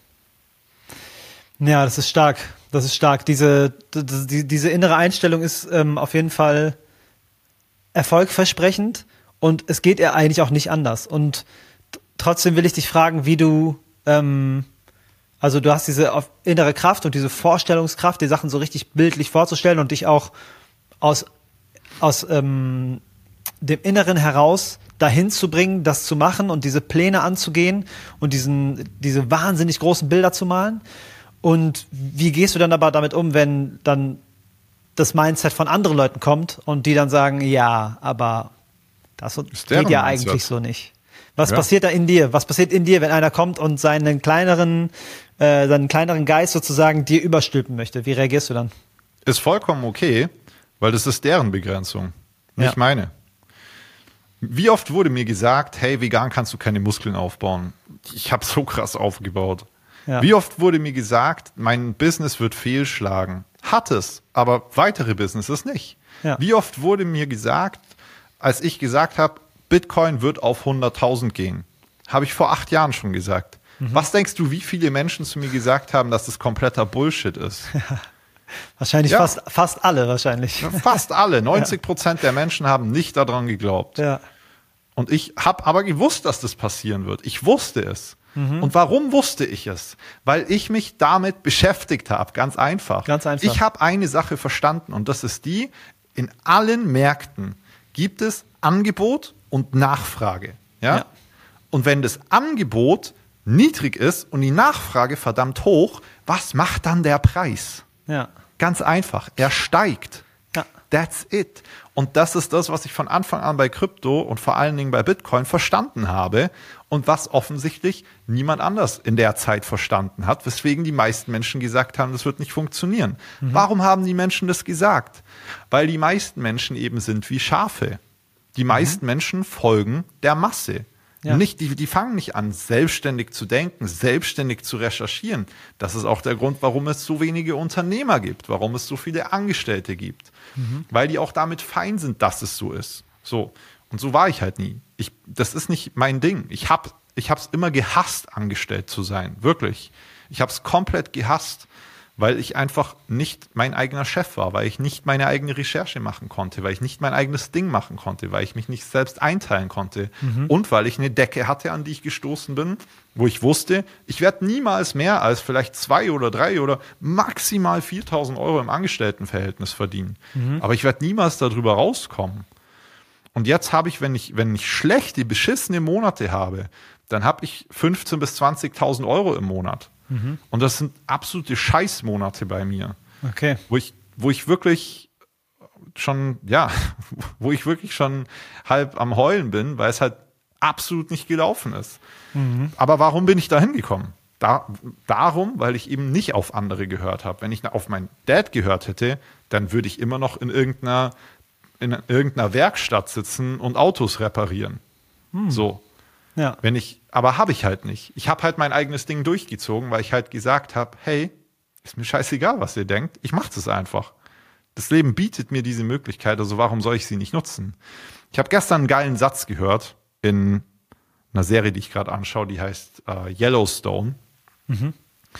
Ja, das ist stark. Das ist stark. Diese, die, diese innere Einstellung ist ähm, auf jeden Fall erfolgversprechend und es geht ja eigentlich auch nicht anders. Und t- trotzdem will ich dich fragen, wie du, ähm, also du hast diese auf- innere Kraft und diese Vorstellungskraft, die Sachen so richtig bildlich vorzustellen und dich auch aus, aus ähm, dem Inneren heraus dahin zu bringen, das zu machen und diese Pläne anzugehen und diesen, diese wahnsinnig großen Bilder zu malen. Und wie gehst du dann aber damit um, wenn dann das Mindset von anderen Leuten kommt und die dann sagen, ja, aber das Ist deren geht ja Mindset. eigentlich so nicht. Was Ja. passiert da in dir? Was passiert in dir, wenn einer kommt und seinen kleineren, äh, seinen kleineren Geist sozusagen dir überstülpen möchte? Wie reagierst du dann? Ist vollkommen okay, weil das ist deren Begrenzung, nicht Ja. meine. Wie oft wurde mir gesagt, hey, vegan kannst du keine Muskeln aufbauen. Ich habe so krass aufgebaut. Ja. Wie oft wurde mir gesagt, mein Business wird fehlschlagen. Hat es, aber weitere Businesses nicht. Ja. Wie oft wurde mir gesagt, als ich gesagt habe, Bitcoin wird auf hunderttausend gehen. Habe ich vor acht Jahren schon gesagt. Mhm. Was denkst du, wie viele Menschen zu mir gesagt haben, dass das kompletter Bullshit ist? Wahrscheinlich Ja. fast, fast alle wahrscheinlich. Fast alle, neunzig Prozent der Menschen haben nicht daran geglaubt. Ja. Und ich habe aber gewusst, dass das passieren wird. Ich wusste es. Mhm. Und warum wusste ich es? Weil ich mich damit beschäftigt habe, ganz einfach. Ganz einfach. Ich habe eine Sache verstanden und das ist die, in allen Märkten gibt es Angebot und Nachfrage. Ja? Ja. Und wenn das Angebot niedrig ist und die Nachfrage verdammt hoch, was macht dann der Preis? Ja. Ganz einfach, er steigt. Ja. That's it. Und das ist das, was ich von Anfang an bei Krypto und vor allen Dingen bei Bitcoin verstanden habe und was offensichtlich niemand anders in der Zeit verstanden hat, weswegen die meisten Menschen gesagt haben, das wird nicht funktionieren. Mhm. Warum haben die Menschen das gesagt? Weil die meisten Menschen eben sind wie Schafe. Die meisten Menschen folgen der Masse. Ja. Nicht, die, die fangen nicht an, selbstständig zu denken, selbstständig zu recherchieren. Das ist auch der Grund, warum es so wenige Unternehmer gibt, warum es so viele Angestellte gibt. Mhm. Weil die auch damit fein sind, dass es so ist. So. Und so war ich halt nie. Ich, das ist nicht mein Ding. Ich habe ich hab's immer gehasst, angestellt zu sein. Wirklich. Ich habe es komplett gehasst, weil ich einfach nicht mein eigener Chef war, weil ich nicht meine eigene Recherche machen konnte, weil ich nicht mein eigenes Ding machen konnte, weil ich mich nicht selbst einteilen konnte mhm. und weil ich eine Decke hatte, an die ich gestoßen bin, wo ich wusste, ich werde niemals mehr als vielleicht zwei oder drei oder maximal viertausend Euro im Angestelltenverhältnis verdienen. Mhm. Aber ich werde niemals darüber rauskommen. Und jetzt habe ich, wenn ich, wenn ich schlechte, beschissene Monate habe, dann habe ich fünfzehntausend bis zwanzigtausend Euro im Monat. Mhm. Und das sind absolute Scheißmonate bei mir. Okay. Wo ich, wo ich wirklich schon, ja, wo ich wirklich schon halb am Heulen bin, weil es halt absolut nicht gelaufen ist. Mhm. Aber warum bin ich da hingekommen? Da, darum, weil ich eben nicht auf andere gehört habe. Wenn ich auf meinen Dad gehört hätte, dann würde ich immer noch in irgendeiner, in irgendeiner Werkstatt sitzen und Autos reparieren. Mhm. So. Ja. Wenn ich, aber habe ich halt nicht. Ich habe halt mein eigenes Ding durchgezogen, weil ich halt gesagt habe, hey, ist mir scheißegal, was ihr denkt. Ich mache es einfach. Das Leben bietet mir diese Möglichkeit, also warum soll ich sie nicht nutzen? Ich habe gestern einen geilen Satz gehört in einer Serie, die ich gerade anschaue, die heißt äh, Yellowstone. Mhm.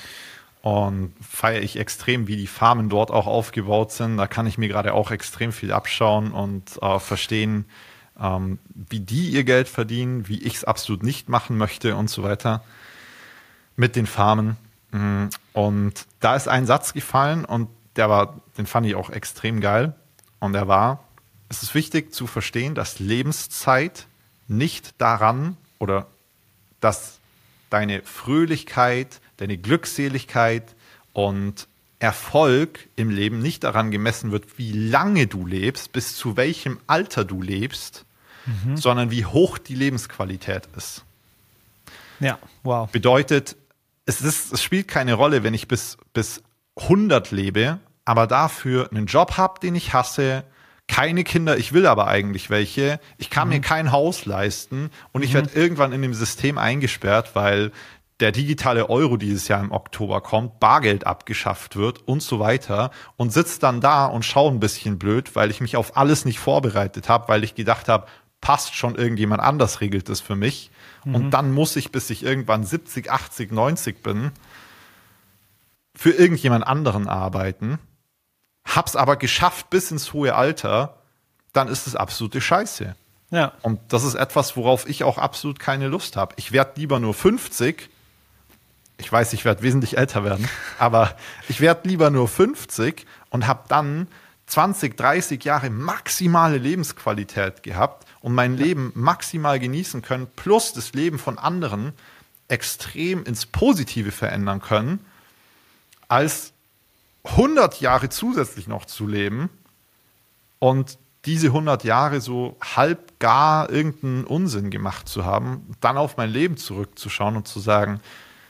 Und feiere ich extrem, wie die Farmen dort auch aufgebaut sind. Da kann ich mir gerade auch extrem viel abschauen und äh, verstehen, ähm, wie die ihr Geld verdienen, wie ich es absolut nicht machen möchte und so weiter mit den Farmen. Und da ist ein Satz gefallen und der war, den fand ich auch extrem geil. Und der war, es ist wichtig zu verstehen, dass Lebenszeit nicht daran oder dass deine Fröhlichkeit, deine Glückseligkeit und Erfolg im Leben nicht daran gemessen wird, wie lange du lebst, bis zu welchem Alter du lebst, mhm. sondern wie hoch die Lebensqualität ist. Ja, wow. Bedeutet, es, ist, es spielt keine Rolle, wenn ich bis, bis hundert lebe, aber dafür einen Job habe, den ich hasse, keine Kinder, ich will aber eigentlich welche, ich kann mhm. mir kein Haus leisten und ich mhm. werde irgendwann in dem System eingesperrt, weil der digitale Euro dieses Jahr im Oktober kommt, Bargeld abgeschafft wird und so weiter und sitze dann da und schaue ein bisschen blöd, weil ich mich auf alles nicht vorbereitet habe, weil ich gedacht habe, passt schon, irgendjemand anders regelt das für mich. Mhm. Und dann muss ich, bis ich irgendwann siebzig, achtzig, neunzig bin, für irgendjemand anderen arbeiten, hab's aber geschafft bis ins hohe Alter, dann ist es absolute Scheiße. Ja. Und das ist etwas, worauf ich auch absolut keine Lust habe. Ich werde lieber nur fünfzig. Ich weiß, ich werde wesentlich älter werden, aber ich werde lieber nur fünfzig und habe dann zwanzig, dreißig Jahre maximale Lebensqualität gehabt und mein ja. Leben maximal genießen können, plus das Leben von anderen extrem ins Positive verändern können, als hundert Jahre zusätzlich noch zu leben und diese hundert Jahre so halb gar irgendeinen Unsinn gemacht zu haben, dann auf mein Leben zurückzuschauen und zu sagen,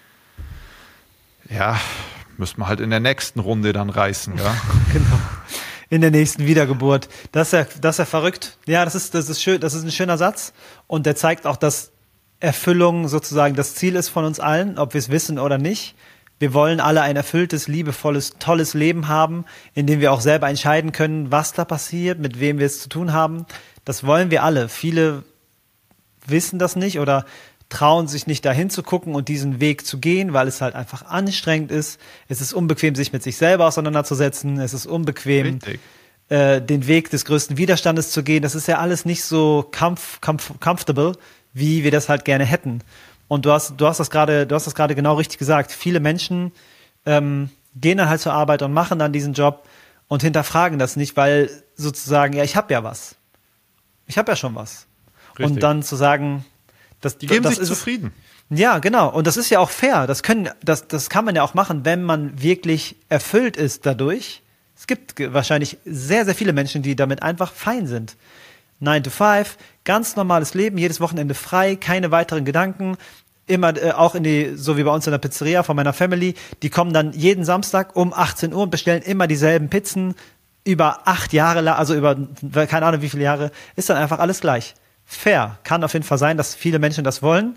ja, müssen wir halt in der nächsten Runde dann reißen, ja. Genau. In der nächsten Wiedergeburt. Das ist ja, das ist ja verrückt. Ja, das ist, das ist schön, das ist ein schöner Satz. Und der zeigt auch, dass Erfüllung sozusagen das Ziel ist von uns allen, ob wir es wissen oder nicht. Wir wollen alle ein erfülltes, liebevolles, tolles Leben haben, in dem wir auch selber entscheiden können, was da passiert, mit wem wir es zu tun haben. Das wollen wir alle. Viele wissen das nicht oder trauen sich nicht dahin zu gucken und diesen Weg zu gehen, weil es halt einfach anstrengend ist. Es ist unbequem, sich mit sich selber auseinanderzusetzen. Es ist unbequem, äh, den Weg des größten Widerstandes zu gehen. Das ist ja alles nicht so comf- comf- comfortable, wie wir das halt gerne hätten. Und du hast, du hast das gerade, du hast das gerade genau richtig gesagt. Viele Menschen ähm, gehen dann halt zur Arbeit und machen dann diesen Job und hinterfragen das nicht, weil sozusagen, ja, ich habe ja was. Ich habe ja schon was. Richtig. Und dann zu sagen, das, die geben das sich ist zufrieden. Ja, genau. Und das ist ja auch fair. Das können, das, das kann man ja auch machen, wenn man wirklich erfüllt ist dadurch. Es gibt wahrscheinlich sehr, sehr viele Menschen, die damit einfach fein sind. nine to five, ganz normales Leben, jedes Wochenende frei, keine weiteren Gedanken. Immer äh, auch in die, so wie bei uns in der Pizzeria von meiner Family, die kommen dann jeden Samstag um achtzehn Uhr und bestellen immer dieselben Pizzen über acht Jahre lang, also über keine Ahnung wie viele Jahre, ist dann einfach alles gleich. Fair. Kann auf jeden Fall sein, dass viele Menschen das wollen.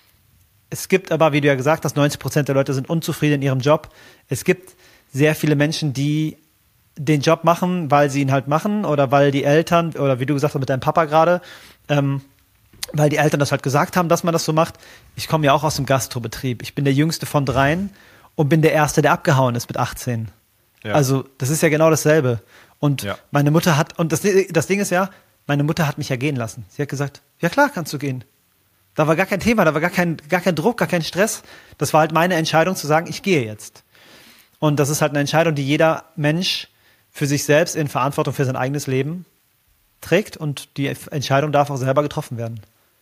Es gibt aber, wie du ja gesagt hast, neunzig Prozent der Leute sind unzufrieden in ihrem Job. Es gibt sehr viele Menschen, die den Job machen, weil sie ihn halt machen oder weil die Eltern, oder wie du gesagt hast mit deinem Papa gerade, ähm, weil die Eltern das halt gesagt haben, dass man das so macht. Ich komme ja auch aus dem Gastrobetrieb. Ich bin der Jüngste von dreien und bin der Erste, der abgehauen ist mit achtzehn. Ja. Also das ist ja genau dasselbe. Und ja. meine Mutter hat, und das, das Ding ist ja, meine Mutter hat mich ja gehen lassen. Sie hat gesagt, ja klar, kannst du gehen. Da war gar kein Thema, da war gar kein, gar kein Druck, gar kein Stress. Das war halt meine Entscheidung zu sagen, ich gehe jetzt. Und das ist halt eine Entscheidung, die jeder Mensch für sich selbst in Verantwortung für sein eigenes Leben trägt. Und die Entscheidung darf auch selber getroffen werden.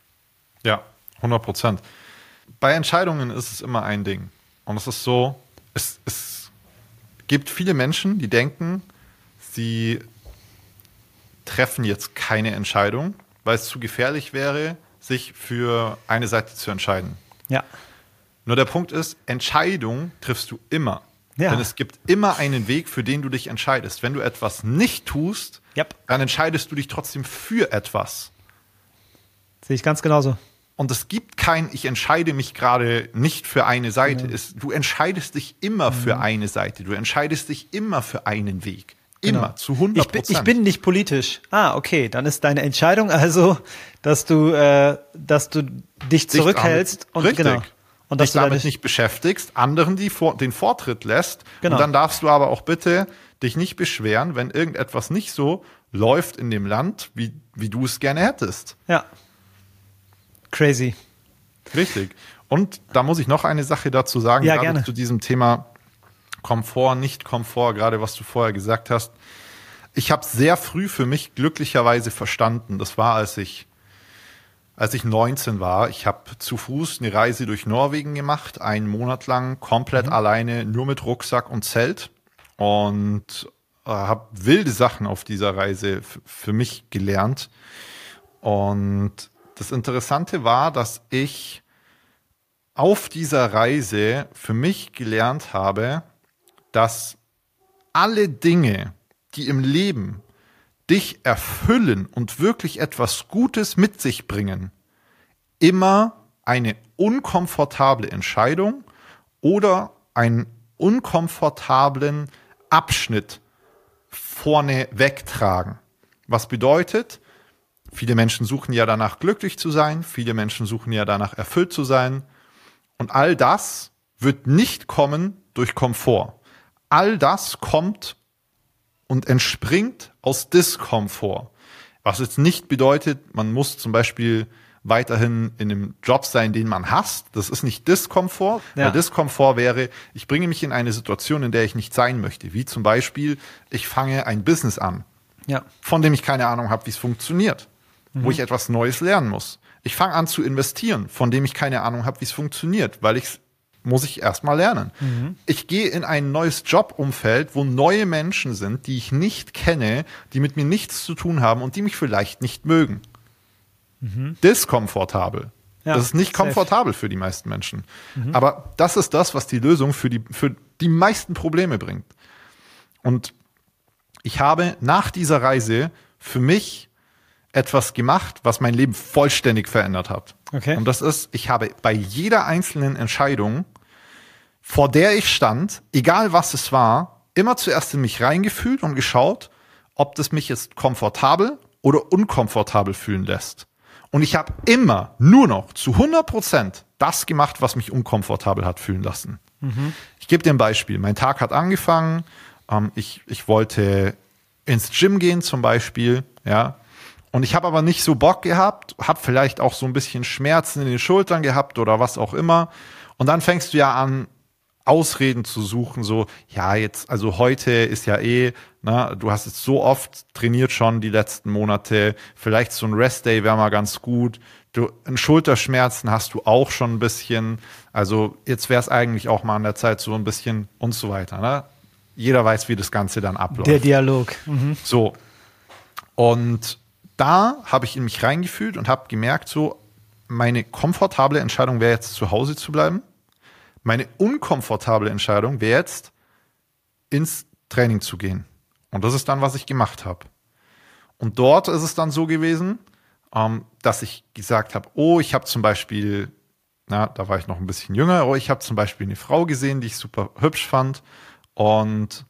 Ja, hundert Prozent. Bei Entscheidungen ist es immer ein Ding. Und es ist so, es, es gibt viele Menschen, die denken, sie treffen jetzt keine Entscheidung, weil es zu gefährlich wäre, sich für eine Seite zu entscheiden. Ja. Nur der Punkt ist, Entscheidung triffst du immer. Ja. Denn es gibt immer einen Weg, für den du dich entscheidest. Wenn du etwas nicht tust, yep. dann entscheidest du dich trotzdem für etwas. Sehe ich ganz genauso. Und es gibt kein, ich entscheide mich gerade nicht für eine Seite. Ja. Es, du entscheidest dich immer mhm. für eine Seite. Du entscheidest dich immer für einen Weg. Immer, genau. Zu hundert Prozent. Ich bin, ich bin nicht politisch. Ah, okay, dann ist deine Entscheidung also, dass du, äh, dass du dich zurückhältst. Dich damit, und, genau, und dass dich du damit nicht beschäftigst, anderen die vor, den Vortritt lässt. Genau. Und dann darfst du aber auch bitte dich nicht beschweren, wenn irgendetwas nicht so läuft in dem Land, wie, wie du es gerne hättest. Ja. Crazy. Richtig. Und da muss ich noch eine Sache dazu sagen, ja, gerade gerne. zu diesem Thema Komfort, nicht Komfort, gerade was du vorher gesagt hast. Ich habe sehr früh für mich glücklicherweise verstanden. Das war, als ich, als ich neunzehn war. Ich habe zu Fuß eine Reise durch Norwegen gemacht, einen Monat lang, komplett mhm. alleine, nur mit Rucksack und Zelt. Und äh, habe wilde Sachen auf dieser Reise f- für mich gelernt. Und das Interessante war, dass ich auf dieser Reise für mich gelernt habe, dass alle Dinge, die im Leben dich erfüllen und wirklich etwas Gutes mit sich bringen, immer eine unkomfortable Entscheidung oder einen unkomfortablen Abschnitt vorne wegtragen. Was bedeutet, Viele Menschen suchen ja danach, glücklich zu sein. Viele Menschen suchen ja danach, erfüllt zu sein. Und all das wird nicht kommen durch Komfort. All das kommt und entspringt aus Diskomfort. Was jetzt nicht bedeutet, man muss zum Beispiel weiterhin in einem Job sein, den man hasst. Das ist nicht Diskomfort. Ja. Weil Diskomfort wäre, ich bringe mich in eine Situation, in der ich nicht sein möchte. Wie zum Beispiel, ich fange ein Business an, Ja. von dem ich keine Ahnung habe, wie es funktioniert. Mhm. Wo ich etwas Neues lernen muss. Ich fange an zu investieren, von dem ich keine Ahnung habe, wie es funktioniert, weil ich muss ich erstmal lernen. Mhm. Ich gehe in ein neues Jobumfeld, wo neue Menschen sind, die ich nicht kenne, die mit mir nichts zu tun haben und die mich vielleicht nicht mögen. Mhm. Diskomfortabel. Ja, das ist nicht safe. Komfortabel für die meisten Menschen. Mhm. Aber das ist das, was die Lösung für die, für die meisten Probleme bringt. Und ich habe nach dieser Reise für mich etwas gemacht, was mein Leben vollständig verändert hat. Okay. Und das ist, ich habe bei jeder einzelnen Entscheidung, vor der ich stand, egal was es war, immer zuerst in mich reingefühlt und geschaut, ob das mich jetzt komfortabel oder unkomfortabel fühlen lässt. Und ich habe immer nur noch zu hundert Prozent das gemacht, was mich unkomfortabel hat fühlen lassen. Mhm. Ich gebe dir ein Beispiel. Mein Tag hat angefangen. Ähm, ich, ich wollte ins Gym gehen zum Beispiel, ja. Und ich habe aber nicht so Bock gehabt, habe vielleicht auch so ein bisschen Schmerzen in den Schultern gehabt oder was auch immer. Und dann fängst du ja an, Ausreden zu suchen, so, ja, jetzt, also heute ist ja eh, ne, du hast jetzt so oft trainiert schon die letzten Monate, vielleicht so ein Rest-Day wäre mal ganz gut. Du, einen Schulterschmerzen hast du auch schon ein bisschen, also jetzt wäre es eigentlich auch mal an der Zeit so ein bisschen und so weiter. Ne? Jeder weiß, wie das Ganze dann abläuft. Der Dialog. Mhm. So, und da habe ich in mich reingefühlt und habe gemerkt, so meine komfortable Entscheidung wäre jetzt zu Hause zu bleiben. Meine unkomfortable Entscheidung wäre jetzt ins Training zu gehen. Und das ist dann, was ich gemacht habe. Und dort ist es dann so gewesen, ähm, dass ich gesagt habe, oh, ich habe zum Beispiel, na, da war ich noch ein bisschen jünger, oh, ich habe zum Beispiel eine Frau gesehen, die ich super hübsch fand und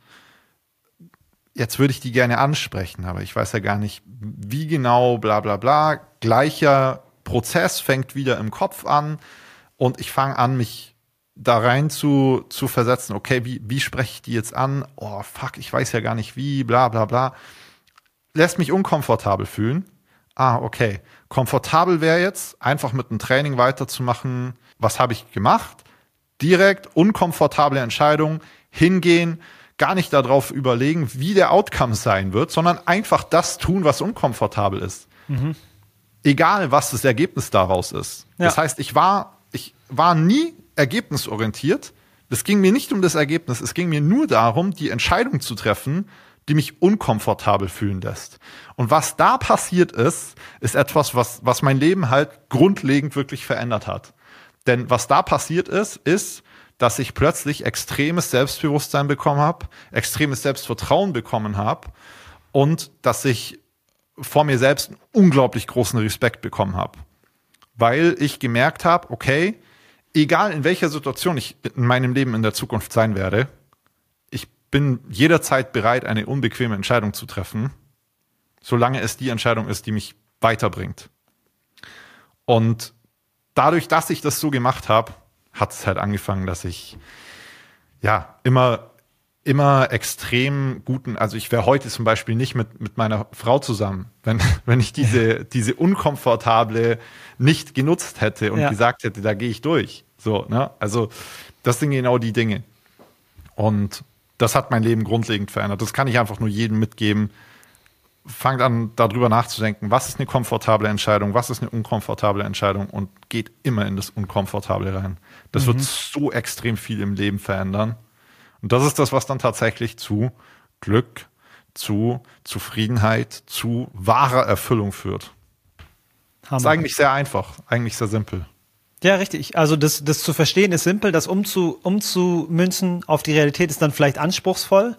jetzt würde ich die gerne ansprechen, aber ich weiß ja gar nicht, wie genau, bla bla bla. Gleicher Prozess fängt wieder im Kopf an und ich fange an, mich da rein zu, zu versetzen. Okay, wie, wie spreche ich die jetzt an? Oh, fuck, ich weiß ja gar nicht wie, bla bla bla. Lässt mich unkomfortabel fühlen. Ah, okay. Komfortabel wäre jetzt, einfach mit einem Training weiterzumachen. Was habe ich gemacht? Direkt unkomfortable Entscheidung, hingehen, gar nicht darauf überlegen, wie der Outcome sein wird, sondern einfach das tun, was unkomfortabel ist. Mhm. Egal, was das Ergebnis daraus ist. Ja. Das heißt, ich war, ich war nie ergebnisorientiert. Es ging mir nicht um das Ergebnis, es ging mir nur darum, die Entscheidung zu treffen, die mich unkomfortabel fühlen lässt. Und was da passiert ist, ist etwas, was, was mein Leben halt grundlegend wirklich verändert hat. Denn was da passiert ist, ist, dass ich plötzlich extremes Selbstbewusstsein bekommen habe, extremes Selbstvertrauen bekommen habe und dass ich vor mir selbst einen unglaublich großen Respekt bekommen habe. Weil ich gemerkt habe, okay, egal in welcher Situation ich in meinem Leben in der Zukunft sein werde, ich bin jederzeit bereit, eine unbequeme Entscheidung zu treffen, solange es die Entscheidung ist, die mich weiterbringt. Und dadurch, dass ich das so gemacht habe, hat es halt angefangen, dass ich ja immer, immer extrem guten, also ich wäre heute zum Beispiel nicht mit, mit meiner Frau zusammen, wenn, wenn ich diese, diese unkomfortable nicht genutzt hätte und ja. gesagt hätte, da gehe ich durch. So, ne? Also das sind genau die Dinge. Und das hat mein Leben grundlegend verändert. Das kann ich einfach nur jedem mitgeben. Fangt an, darüber nachzudenken, was ist eine komfortable Entscheidung, was ist eine unkomfortable Entscheidung und geht immer in das Unkomfortable rein. Das mhm. wird so extrem viel im Leben verändern. Und das ist das, was dann tatsächlich zu Glück, zu Zufriedenheit, zu wahrer Erfüllung führt. Hammer. Das ist eigentlich sehr einfach, eigentlich sehr simpel. Ja, richtig. Also das, das zu verstehen ist simpel, das umzu, umzumünzen auf die Realität ist dann vielleicht anspruchsvoll.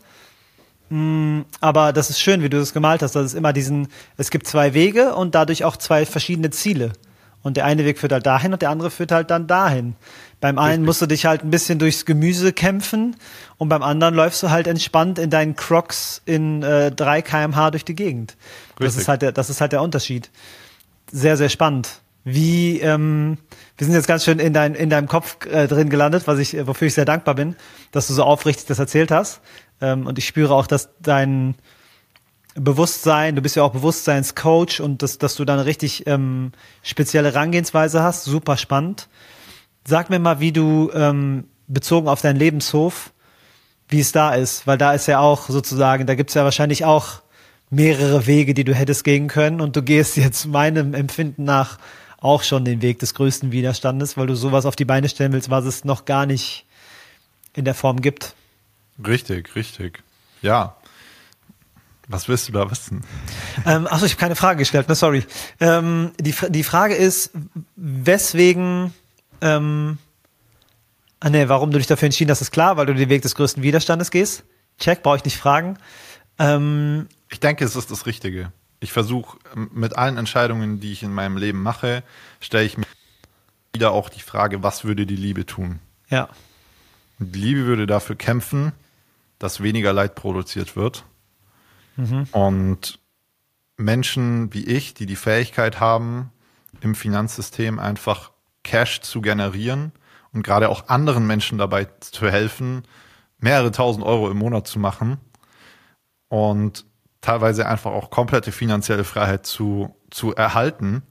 Aber das ist schön, wie du das gemalt hast, dass es immer diesen, es gibt zwei Wege und dadurch auch zwei verschiedene Ziele. Und der eine Weg führt halt dahin und der andere führt halt dann dahin. Beim einen Richtig. musst du dich halt ein bisschen durchs Gemüse kämpfen und beim anderen läufst du halt entspannt in deinen Crocs in äh, drei Kilometer pro Stunde durch die Gegend. Das Richtig. ist halt der, das ist halt der Unterschied. Sehr, sehr spannend. Wie, ähm, wir sind jetzt ganz schön in, dein, in deinem Kopf äh, drin gelandet, was ich, wofür ich sehr dankbar bin, dass du so aufrichtig das erzählt hast. Ähm, und ich spüre auch, dass dein Bewusstsein, du bist ja auch Bewusstseinscoach und dass, dass du da eine richtig ähm, spezielle Herangehensweise hast. Super spannend. Sag mir mal, wie du ähm, bezogen auf deinen Lebenshof, wie es da ist, weil da ist ja auch sozusagen, da gibt's ja wahrscheinlich auch mehrere Wege, die du hättest gehen können und du gehst jetzt meinem Empfinden nach auch schon den Weg des größten Widerstandes, weil du sowas auf die Beine stellen willst, was es noch gar nicht in der Form gibt. Richtig, richtig. Ja. Was willst du da wissen? Ähm, achso, ich habe keine Frage gestellt, ne, sorry. Ähm, die, die Frage ist, weswegen, ähm, ah ne, warum du dich dafür entschieden hast, ist klar, weil du den Weg des größten Widerstandes gehst. Check, brauche ich nicht fragen. Ähm, Ich denke, es ist das Richtige. Ich versuche mit allen Entscheidungen, die ich in meinem Leben mache, stelle ich mir wieder auch die Frage, was würde die Liebe tun? ja, Und die Liebe würde dafür kämpfen, dass weniger Leid produziert wird. Mhm. Und Menschen wie ich, die die Fähigkeit haben, im Finanzsystem einfach Cash zu generieren und gerade auch anderen Menschen dabei zu helfen, mehrere tausend Euro im Monat zu machen und teilweise einfach auch komplette finanzielle Freiheit zu, zu erhalten.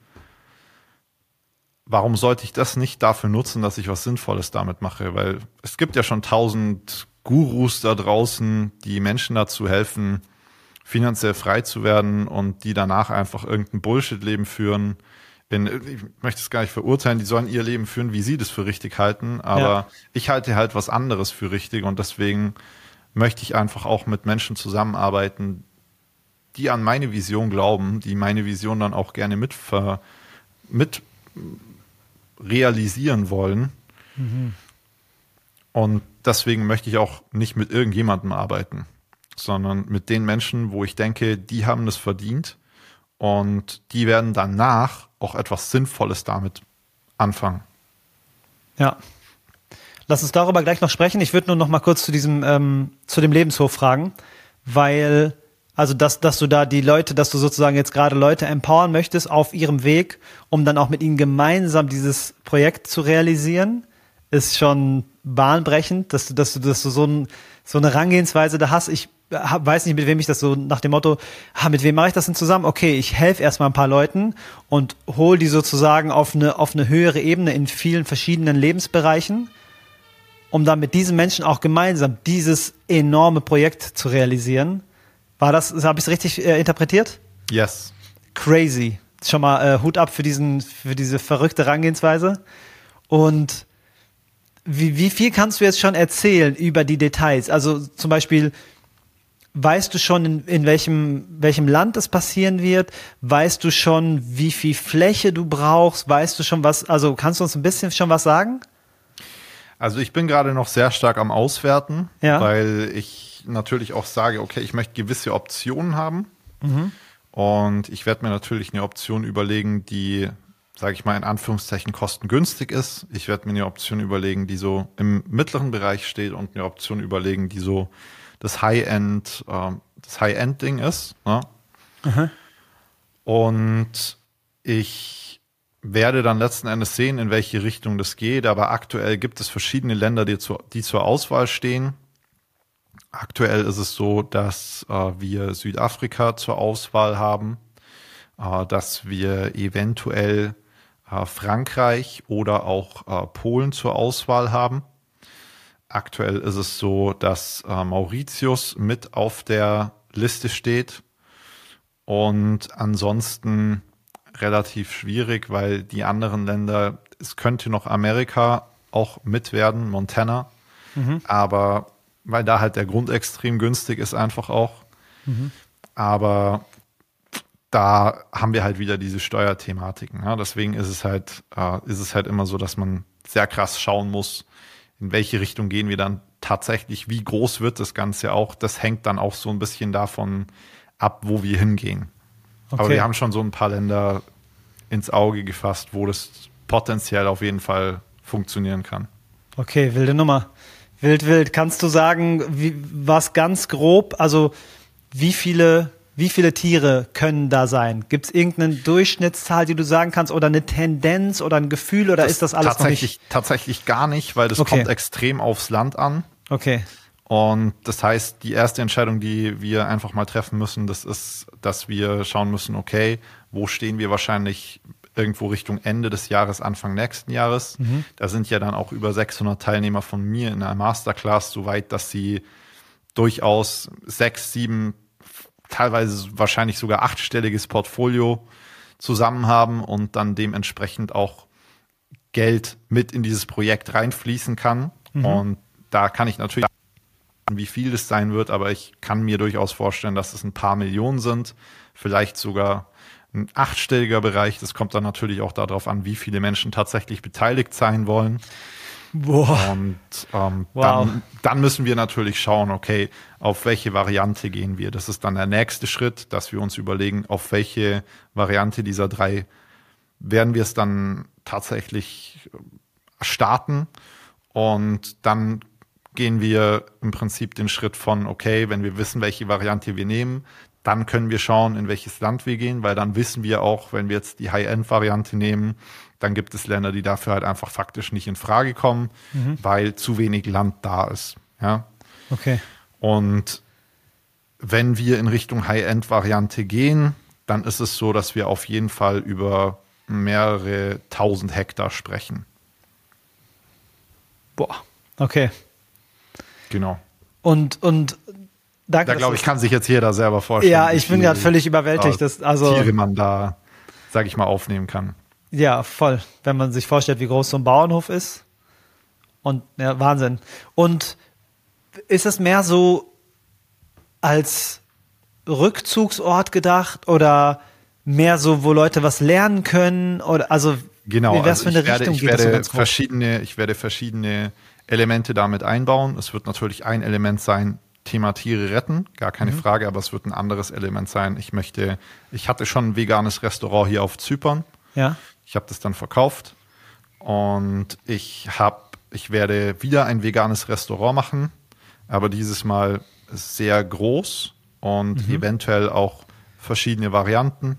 Warum sollte ich das nicht dafür nutzen, dass ich was Sinnvolles damit mache? Weil es gibt ja schon tausend Gurus da draußen, die Menschen dazu helfen, finanziell frei zu werden und die danach einfach irgendein Bullshit-Leben führen. In, ich möchte es gar nicht verurteilen, die sollen ihr Leben führen, wie sie das für richtig halten, aber Ja. ich halte halt was anderes für richtig und deswegen möchte ich einfach auch mit Menschen zusammenarbeiten, die an meine Vision glauben, die meine Vision dann auch gerne mit, ver, mit realisieren wollen. Mhm. Und deswegen möchte ich auch nicht mit irgendjemandem arbeiten, sondern mit den Menschen, wo ich denke, die haben das verdient und die werden danach auch etwas Sinnvolles damit anfangen. ja. Lass uns darüber gleich noch sprechen. Ich würde nur noch mal kurz zu diesem, ähm, zu dem Lebenshof fragen, weil, also dass, dass du da die Leute, dass du sozusagen jetzt gerade Leute empowern möchtest auf ihrem Weg, um dann auch mit ihnen gemeinsam dieses Projekt zu realisieren, ist schon bahnbrechend, dass du, dass du, dass du so, ein, so eine Herangehensweise da hast. Ich hab, weiß nicht, mit wem ich das so nach dem Motto, ah, mit wem mache ich das denn zusammen? Okay, ich helfe erstmal ein paar Leuten und hole die sozusagen auf eine, auf eine höhere Ebene in vielen verschiedenen Lebensbereichen, um dann mit diesen Menschen auch gemeinsam dieses enorme Projekt zu realisieren. War das, habe ich es richtig äh, interpretiert? Yes. Crazy. Schon mal äh, Hut ab für diesen, für diese verrückte Herangehensweise. Und wie, wie viel kannst du jetzt schon erzählen über die Details? Also zum Beispiel, weißt du schon, in, in welchem, welchem Land es passieren wird? Weißt du schon, wie viel Fläche du brauchst? Weißt du schon was, also kannst du uns ein bisschen schon was sagen? Also ich bin gerade noch sehr stark am Auswerten, Ja. weil ich natürlich auch sage, okay, ich möchte gewisse Optionen haben. Mhm. Und ich werde mir natürlich eine Option überlegen, die, sage ich mal, in Anführungszeichen kostengünstig ist. Ich werde mir eine Option überlegen, die so im mittleren Bereich steht und eine Option überlegen, die so das High-End, äh, das High-End-Ding ist. Ne? Aha. Und ich werde dann letzten Endes sehen, in welche Richtung das geht. Aber aktuell gibt es verschiedene Länder, die, zu, die zur Auswahl stehen. Aktuell ist es so, dass äh, wir Südafrika zur Auswahl haben, äh, dass wir eventuell äh, Frankreich oder auch äh, Polen zur Auswahl haben. Aktuell ist es so, dass äh, Mauritius mit auf der Liste steht und ansonsten relativ schwierig, weil die anderen Länder, es könnte noch Amerika auch mit werden, Montana, Mhm. aber weil da halt der Grund extrem günstig ist einfach auch. Mhm. Aber da haben wir halt wieder diese Steuerthematiken. Ja? Deswegen ist es halt, äh, ist es halt immer so, dass man sehr krass schauen muss, in welche Richtung gehen wir dann tatsächlich, wie groß wird das Ganze auch. Das hängt dann auch so ein bisschen davon ab, wo wir hingehen. Okay. Aber wir haben schon so ein paar Länder ins Auge gefasst, wo das potenziell auf jeden Fall funktionieren kann. Okay, wilde Nummer. Wild, wild. Kannst du sagen, wie, was ganz grob, also wie viele, wie viele Tiere können da sein? Gibt es irgendeine Durchschnittszahl, die du sagen kannst, oder eine Tendenz oder ein Gefühl, oder Das ist das alles tatsächlich, noch nicht? Tatsächlich gar nicht, weil das Okay. kommt extrem aufs Land an. Okay. Und das heißt, die erste Entscheidung, die wir einfach mal treffen müssen, das ist, dass wir schauen müssen, okay, wo stehen wir wahrscheinlich irgendwo Richtung Ende des Jahres, Anfang nächsten Jahres. Mhm. Da sind ja dann auch über sechshundert Teilnehmer von mir in einer Masterclass, soweit, dass sie durchaus sechs, sieben, teilweise wahrscheinlich sogar achtstelliges Portfolio zusammen haben und dann dementsprechend auch Geld mit in dieses Projekt reinfließen kann. Mhm. Und da kann ich natürlich wie viel das sein wird, aber ich kann mir durchaus vorstellen, dass es ein paar Millionen sind, vielleicht sogar ein achtstelliger Bereich. Das kommt dann natürlich auch darauf an, wie viele Menschen tatsächlich beteiligt sein wollen. Boah. Und ähm, Wow. dann, dann müssen wir natürlich schauen, okay, auf welche Variante gehen wir. Das ist dann der nächste Schritt, dass wir uns überlegen, auf welche Variante dieser drei werden wir es dann tatsächlich starten. Und dann gehen wir im Prinzip den Schritt von, okay, wenn wir wissen, welche Variante wir nehmen, dann können wir schauen, in welches Land wir gehen, weil dann wissen wir auch, wenn wir jetzt die High-End-Variante nehmen, dann gibt es Länder, die dafür halt einfach faktisch nicht in Frage kommen, mhm. weil zu wenig Land da ist. Ja? Okay. Und wenn wir in Richtung High-End-Variante gehen, dann ist es so, dass wir auf jeden Fall über mehrere tausend Hektar sprechen. Boah. Okay. Genau. Und, und danke. Da glaube ich, kann sich jetzt jeder selber vorstellen. Ja, ich bin gerade völlig überwältigt. Dass, also, Tiere man da, sage ich mal, aufnehmen kann. Ja, voll. Wenn man sich vorstellt, wie groß so ein Bauernhof ist. Und ja, Wahnsinn. Und ist es mehr so als Rückzugsort gedacht oder mehr so, wo Leute was lernen können? Oder also genau, in was also für eine ich werde, Richtung ich geht werde das so ganz grob? verschiedene, ich werde verschiedene Elemente damit einbauen. Es wird natürlich ein Element sein, Thema Tiere retten, gar keine mhm. Frage, aber es wird ein anderes Element sein. Ich möchte, ich hatte schon ein veganes Restaurant hier auf Zypern. Ja. Ich habe das dann verkauft und ich habe, ich werde wieder ein veganes Restaurant machen, aber dieses Mal sehr groß und mhm. eventuell auch verschiedene Varianten.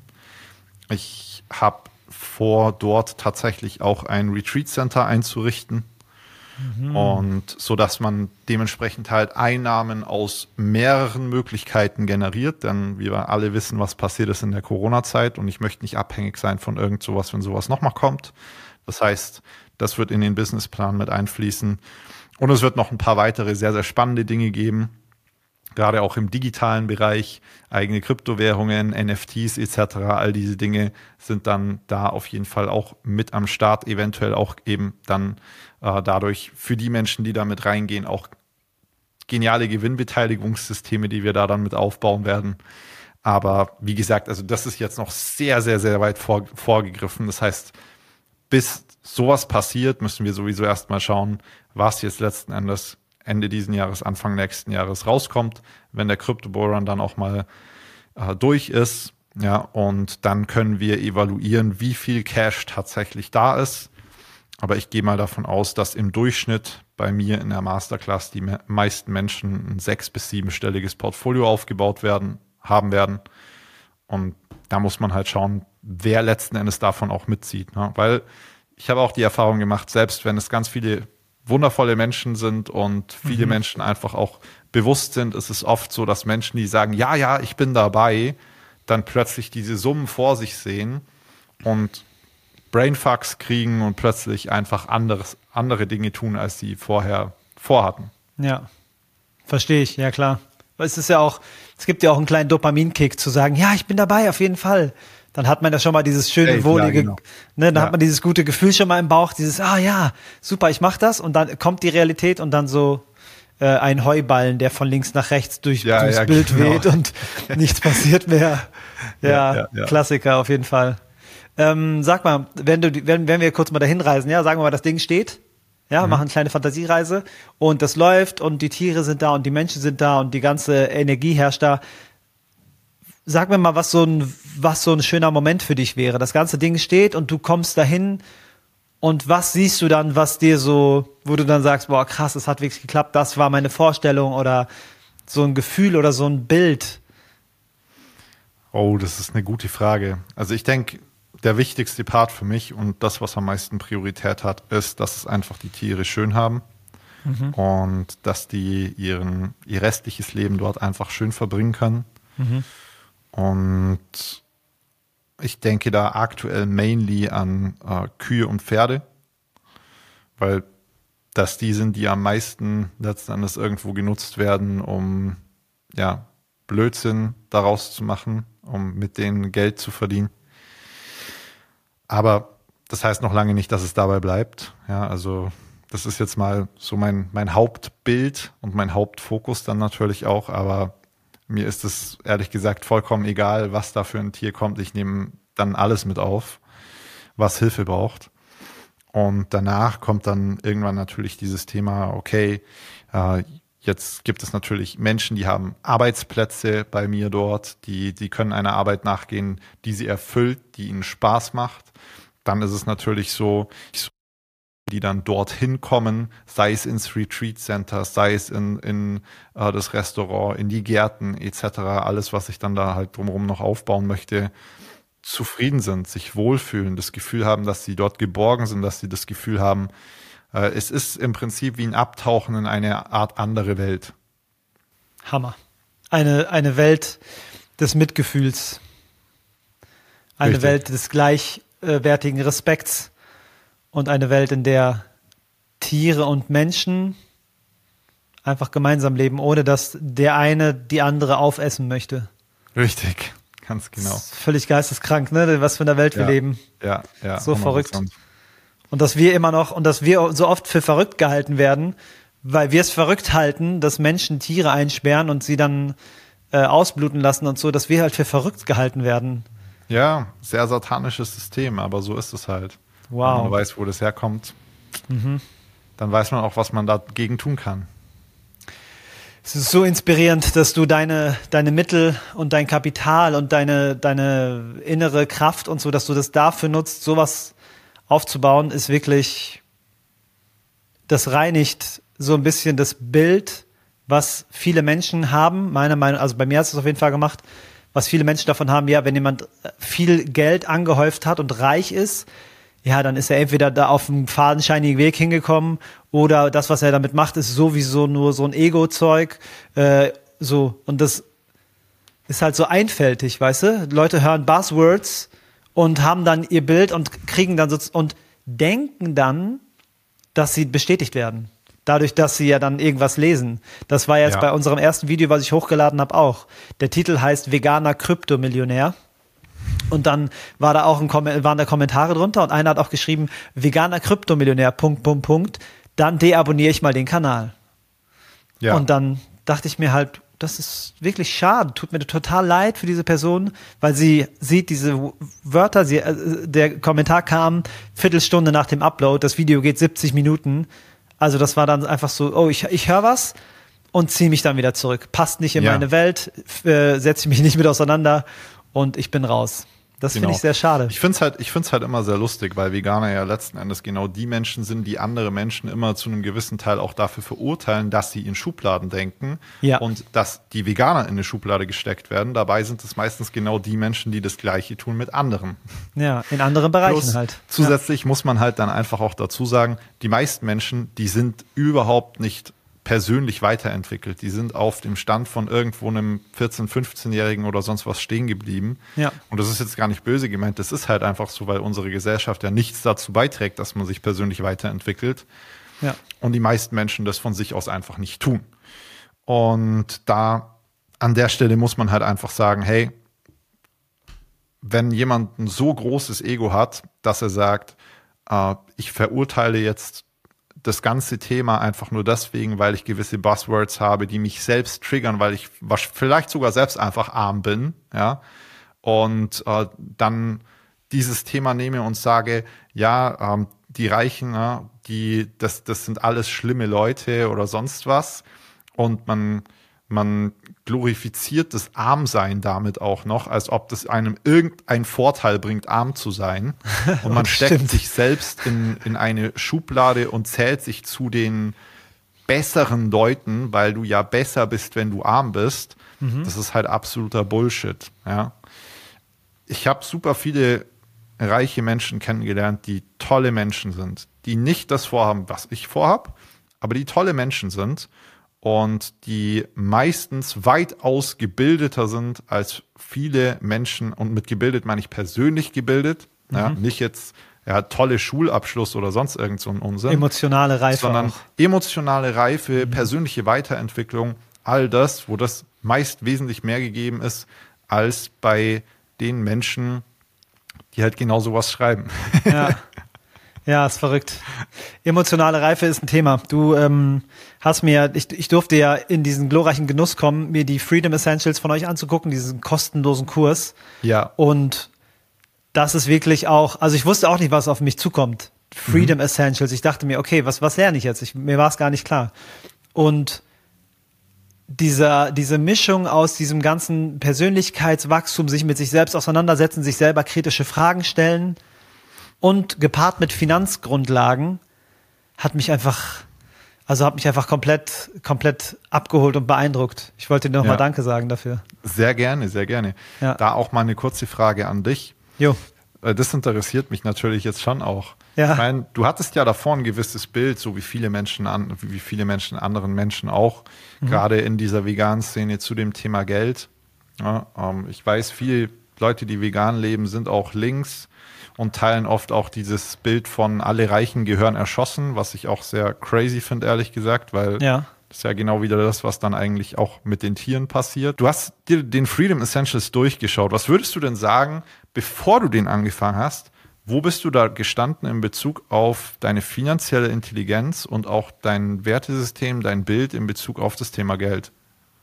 Ich habe vor, dort tatsächlich auch ein Retreat Center einzurichten. Mhm. Und so dass man dementsprechend halt Einnahmen aus mehreren Möglichkeiten generiert, denn wir alle wissen, was passiert ist in der Corona-Zeit und ich möchte nicht abhängig sein von irgend sowas, wenn sowas nochmal kommt. Das heißt, das wird in den Businessplan mit einfließen und es wird noch ein paar weitere sehr, sehr spannende Dinge geben, gerade auch im digitalen Bereich, eigene Kryptowährungen, N F Ts et cetera. All diese Dinge sind dann da auf jeden Fall auch mit am Start, eventuell auch eben dann äh, dadurch für die Menschen, die da mit reingehen, auch geniale Gewinnbeteiligungssysteme, die wir da dann mit aufbauen werden. Aber wie gesagt, also das ist jetzt noch sehr, sehr, sehr weit vor, vorgegriffen. Das heißt, bis sowas passiert, müssen wir sowieso erstmal schauen, was jetzt letzten Endes Ende diesen Jahres, Anfang nächsten Jahres rauskommt, wenn der Crypto-Bullrun dann auch mal äh, durch ist. Ja, und dann können wir evaluieren, wie viel Cash tatsächlich da ist. Aber ich gehe mal davon aus, dass im Durchschnitt bei mir in der Masterclass die me- meisten Menschen ein sechs- bis siebenstelliges Portfolio aufgebaut werden, haben werden. Und da muss man halt schauen, wer letzten Endes davon auch mitzieht. Ne? Weil ich habe auch die Erfahrung gemacht, selbst wenn es ganz viele wundervolle Menschen sind und viele mhm. Menschen einfach auch bewusst sind, ist es oft so, dass Menschen, die sagen, ja, ja, ich bin dabei, dann plötzlich diese Summen vor sich sehen und Brainfucks kriegen und plötzlich einfach anderes, andere Dinge tun, als sie vorher vorhatten. Ja, verstehe ich, ja klar. Weil es ist ja auch, es gibt ja auch einen kleinen Dopaminkick zu sagen, ja, ich bin dabei, auf jeden Fall. Dann hat man ja schon mal dieses schöne, Hey, wohlige, ja, genau. ne, dann ja. hat man dieses gute Gefühl schon mal im Bauch, dieses, ah ja, super, ich mach das und dann kommt die Realität und dann so äh, ein Heuballen, der von links nach rechts durch, Ja, durchs ja, Bild genau. weht und nichts passiert mehr. Ja, Ja, ja, ja. Klassiker auf jeden Fall. Ähm, sag mal, wenn du, wenn, wenn wir kurz mal dahin reisen, ja, sagen wir mal, das Ding steht, ja, Mhm. machen eine kleine Fantasiereise und das läuft und die Tiere sind da und die Menschen sind da und die ganze Energie herrscht da. Sag mir mal, was so ein, was so ein schöner Moment für dich wäre. Das ganze Ding steht und du kommst dahin Und was siehst du dann, was dir so, wo du dann sagst, boah, krass, es hat wirklich geklappt, das war meine Vorstellung oder so ein Gefühl oder so ein Bild? Oh, das ist eine gute Frage. Also ich denke, der wichtigste Part für mich und das, was am meisten Priorität hat, ist, dass es einfach die Tiere schön haben mhm. und dass die ihren, ihr restliches Leben dort einfach schön verbringen können. Mhm. Und ich denke da aktuell mainly an äh, Kühe und Pferde, weil das die sind, die am meisten letzten Endes irgendwo genutzt werden, um ja, Blödsinn daraus zu machen, um mit denen Geld zu verdienen. Aber das heißt noch lange nicht, dass es dabei bleibt. Ja, also das ist jetzt mal so mein, mein Hauptbild und mein Hauptfokus dann natürlich auch, aber mir ist es ehrlich gesagt vollkommen egal, was da für ein Tier kommt. Ich nehme dann alles mit auf, was Hilfe braucht. Und danach kommt dann irgendwann natürlich dieses Thema, okay, äh, jetzt gibt es natürlich Menschen, die haben Arbeitsplätze bei mir dort, die, die können einer Arbeit nachgehen, die sie erfüllt, die ihnen Spaß macht. Dann ist es natürlich so, die dann dorthin kommen, sei es ins Retreat Center, sei es in, in äh, das Restaurant, in die Gärten et cetera, alles, was ich dann da halt drumherum noch aufbauen möchte, zufrieden sind, sich wohlfühlen, das Gefühl haben, dass sie dort geborgen sind, dass sie das Gefühl haben, äh, es ist im Prinzip wie ein Abtauchen in eine Art andere Welt. Hammer. Eine, eine Welt des Mitgefühls. Eine Richtig. Welt des gleichwertigen Respekts. Und eine Welt, in der Tiere und Menschen einfach gemeinsam leben, ohne dass der eine die andere aufessen möchte. Richtig, ganz genau. Das ist völlig geisteskrank, ne? Was für eine Welt wir Ja. leben. Ja, ja. So hundert Prozent. verrückt. Und dass wir immer noch, und dass wir so oft für verrückt gehalten werden, weil wir es verrückt halten, dass Menschen Tiere einsperren und sie dann äh, ausbluten lassen und so, dass wir halt für verrückt gehalten werden. Ja, sehr satanisches System, aber so ist es halt. Wow. Wenn man weiß, wo das herkommt, Mhm. dann weiß man auch, was man dagegen tun kann. Es ist so inspirierend, dass du deine, deine Mittel und dein Kapital und deine, deine innere Kraft und so, dass du das dafür nutzt, sowas aufzubauen, ist wirklich, das reinigt so ein bisschen das Bild, was viele Menschen haben, meiner Meinung, also bei mir hat es auf jeden Fall gemacht, was viele Menschen davon haben, ja, wenn jemand viel Geld angehäuft hat und reich ist, ja, dann ist er entweder da auf einem fadenscheinigen Weg hingekommen oder das, was er damit macht, ist sowieso nur so ein Ego-Zeug. Äh, so, und das ist halt so einfältig, weißt du? Leute hören Buzzwords und haben dann ihr Bild und kriegen dann so und denken dann, dass sie bestätigt werden. Dadurch, dass sie ja dann irgendwas lesen. Das war jetzt Ja. bei unserem ersten Video, was ich hochgeladen habe, auch. Der Titel heißt Veganer Kryptomillionär. Und dann war da auch ein Kom- waren da Kommentare drunter und einer hat auch geschrieben, veganer Kryptomillionär, Punkt, Punkt, Punkt. Dann deabonniere ich mal den Kanal. Ja. Und dann dachte ich mir halt, das ist wirklich schade. Tut mir total leid für diese Person, weil sie sieht diese Wörter, sie, äh, der Kommentar kam Viertelstunde nach dem Upload, das Video geht siebzig Minuten. Also das war dann einfach so, oh, ich, ich höre was und ziehe mich dann wieder zurück. Passt nicht in Ja. meine Welt, äh, setze ich mich nicht mit auseinander und ich bin raus. Das Genau. finde ich sehr schade. Ich finde es halt, ich find's halt immer sehr lustig, weil Veganer ja letzten Endes genau die Menschen sind, die andere Menschen immer zu einem gewissen Teil auch dafür verurteilen, dass sie in Schubladen denken Ja. und dass die Veganer in eine Schublade gesteckt werden. Dabei sind es meistens genau die Menschen, die das Gleiche tun mit anderen. Ja, in anderen Bereichen Plus, halt. zusätzlich muss man halt dann einfach auch dazu sagen, die meisten Menschen, die sind überhaupt nicht persönlich weiterentwickelt. Die sind auf dem Stand von irgendwo einem vierzehn-, fünfzehnjährigen oder sonst was stehen geblieben. Ja. Und das ist jetzt gar nicht böse gemeint. Das ist halt einfach so, weil unsere Gesellschaft ja nichts dazu beiträgt, dass man sich persönlich weiterentwickelt. Ja. Und die meisten Menschen das von sich aus einfach nicht tun. Und da an der Stelle muss man halt einfach sagen, hey, wenn jemand ein so großes Ego hat, dass er sagt, äh, ich verurteile jetzt das ganze Thema einfach nur deswegen, weil ich gewisse Buzzwords habe, die mich selbst triggern, weil ich was, vielleicht sogar selbst einfach arm bin, ja, und äh, dann dieses Thema nehme und sage, ja, ähm, die Reichen, ja, die, das, das sind alles schlimme Leute oder sonst was, und man man glorifiziert das Armsein damit auch noch, als ob das einem irgendeinen Vorteil bringt, arm zu sein. Und man steckt Stimmt. sich selbst in, in eine Schublade und zählt sich zu den besseren Leuten, weil du ja besser bist, wenn du arm bist. Mhm. Das ist halt absoluter Bullshit. Ja. Ich habe super viele reiche Menschen kennengelernt, die tolle Menschen sind, die nicht das vorhaben, was ich vorhab, aber die tolle Menschen sind und die meistens weitaus gebildeter sind als viele Menschen. Und mit gebildet meine ich persönlich gebildet, mhm. ja, nicht jetzt ja, tolle Schulabschluss oder sonst irgend so ein Unsinn. Emotionale Reife Sondern auch. emotionale Reife, Mhm. persönliche Weiterentwicklung, all das, wo das meist wesentlich mehr gegeben ist, als bei den Menschen, die halt genau sowas schreiben. Ja. Ja, ist verrückt. Emotionale Reife ist ein Thema. Du ähm, hast mir, ich, ich durfte ja in diesen glorreichen Genuss kommen, mir die Freedom Essentials von euch anzugucken, diesen kostenlosen Kurs. Ja. Und das ist wirklich auch, also ich wusste auch nicht, was auf mich zukommt. Freedom mhm. Essentials. Ich dachte mir, okay, was, was lerne ich jetzt? Ich, mir war es gar nicht klar. Und dieser, diese Mischung aus diesem ganzen Persönlichkeitswachstum, sich mit sich selbst auseinandersetzen, sich selber kritische Fragen stellen und gepaart mit Finanzgrundlagen hat mich einfach, also hat mich einfach komplett, komplett abgeholt und beeindruckt. Ich wollte dir nochmal Ja. Danke sagen dafür. Sehr gerne, sehr gerne. Ja. Da auch mal eine kurze Frage an dich. Jo. Äh, Das interessiert mich natürlich jetzt schon auch. Ja. Ich meine, du hattest ja davor ein gewisses Bild, so wie viele Menschen an, wie viele Menschen anderen Menschen auch, Mhm. gerade in dieser veganen Szene zu dem Thema Geld. Ja, ähm, ich weiß, viele Leute, die vegan leben, sind auch links und teilen oft auch dieses Bild von alle Reichen gehören erschossen, was ich auch sehr crazy finde, ehrlich gesagt, weil Ja. das ist ja genau wieder das, was dann eigentlich auch mit den Tieren passiert. Du hast dir den Freedom Essentials durchgeschaut. Was würdest du denn sagen, bevor du den angefangen hast, wo bist du da gestanden in Bezug auf deine finanzielle Intelligenz und auch dein Wertesystem, dein Bild in Bezug auf das Thema Geld?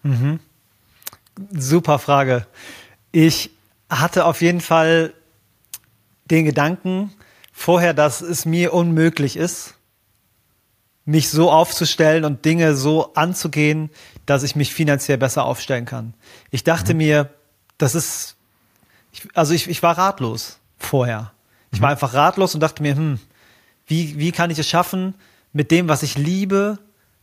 Super Frage. Ich hatte auf jeden Fall den Gedanken vorher, dass es mir unmöglich ist, mich so aufzustellen und Dinge so anzugehen, dass ich mich finanziell besser aufstellen kann. Ich dachte mhm. mir, das ist, ich, also ich, ich war ratlos vorher. Ich mhm. war einfach ratlos und dachte mir, hm, wie, wie kann ich es schaffen, mit dem, was ich liebe,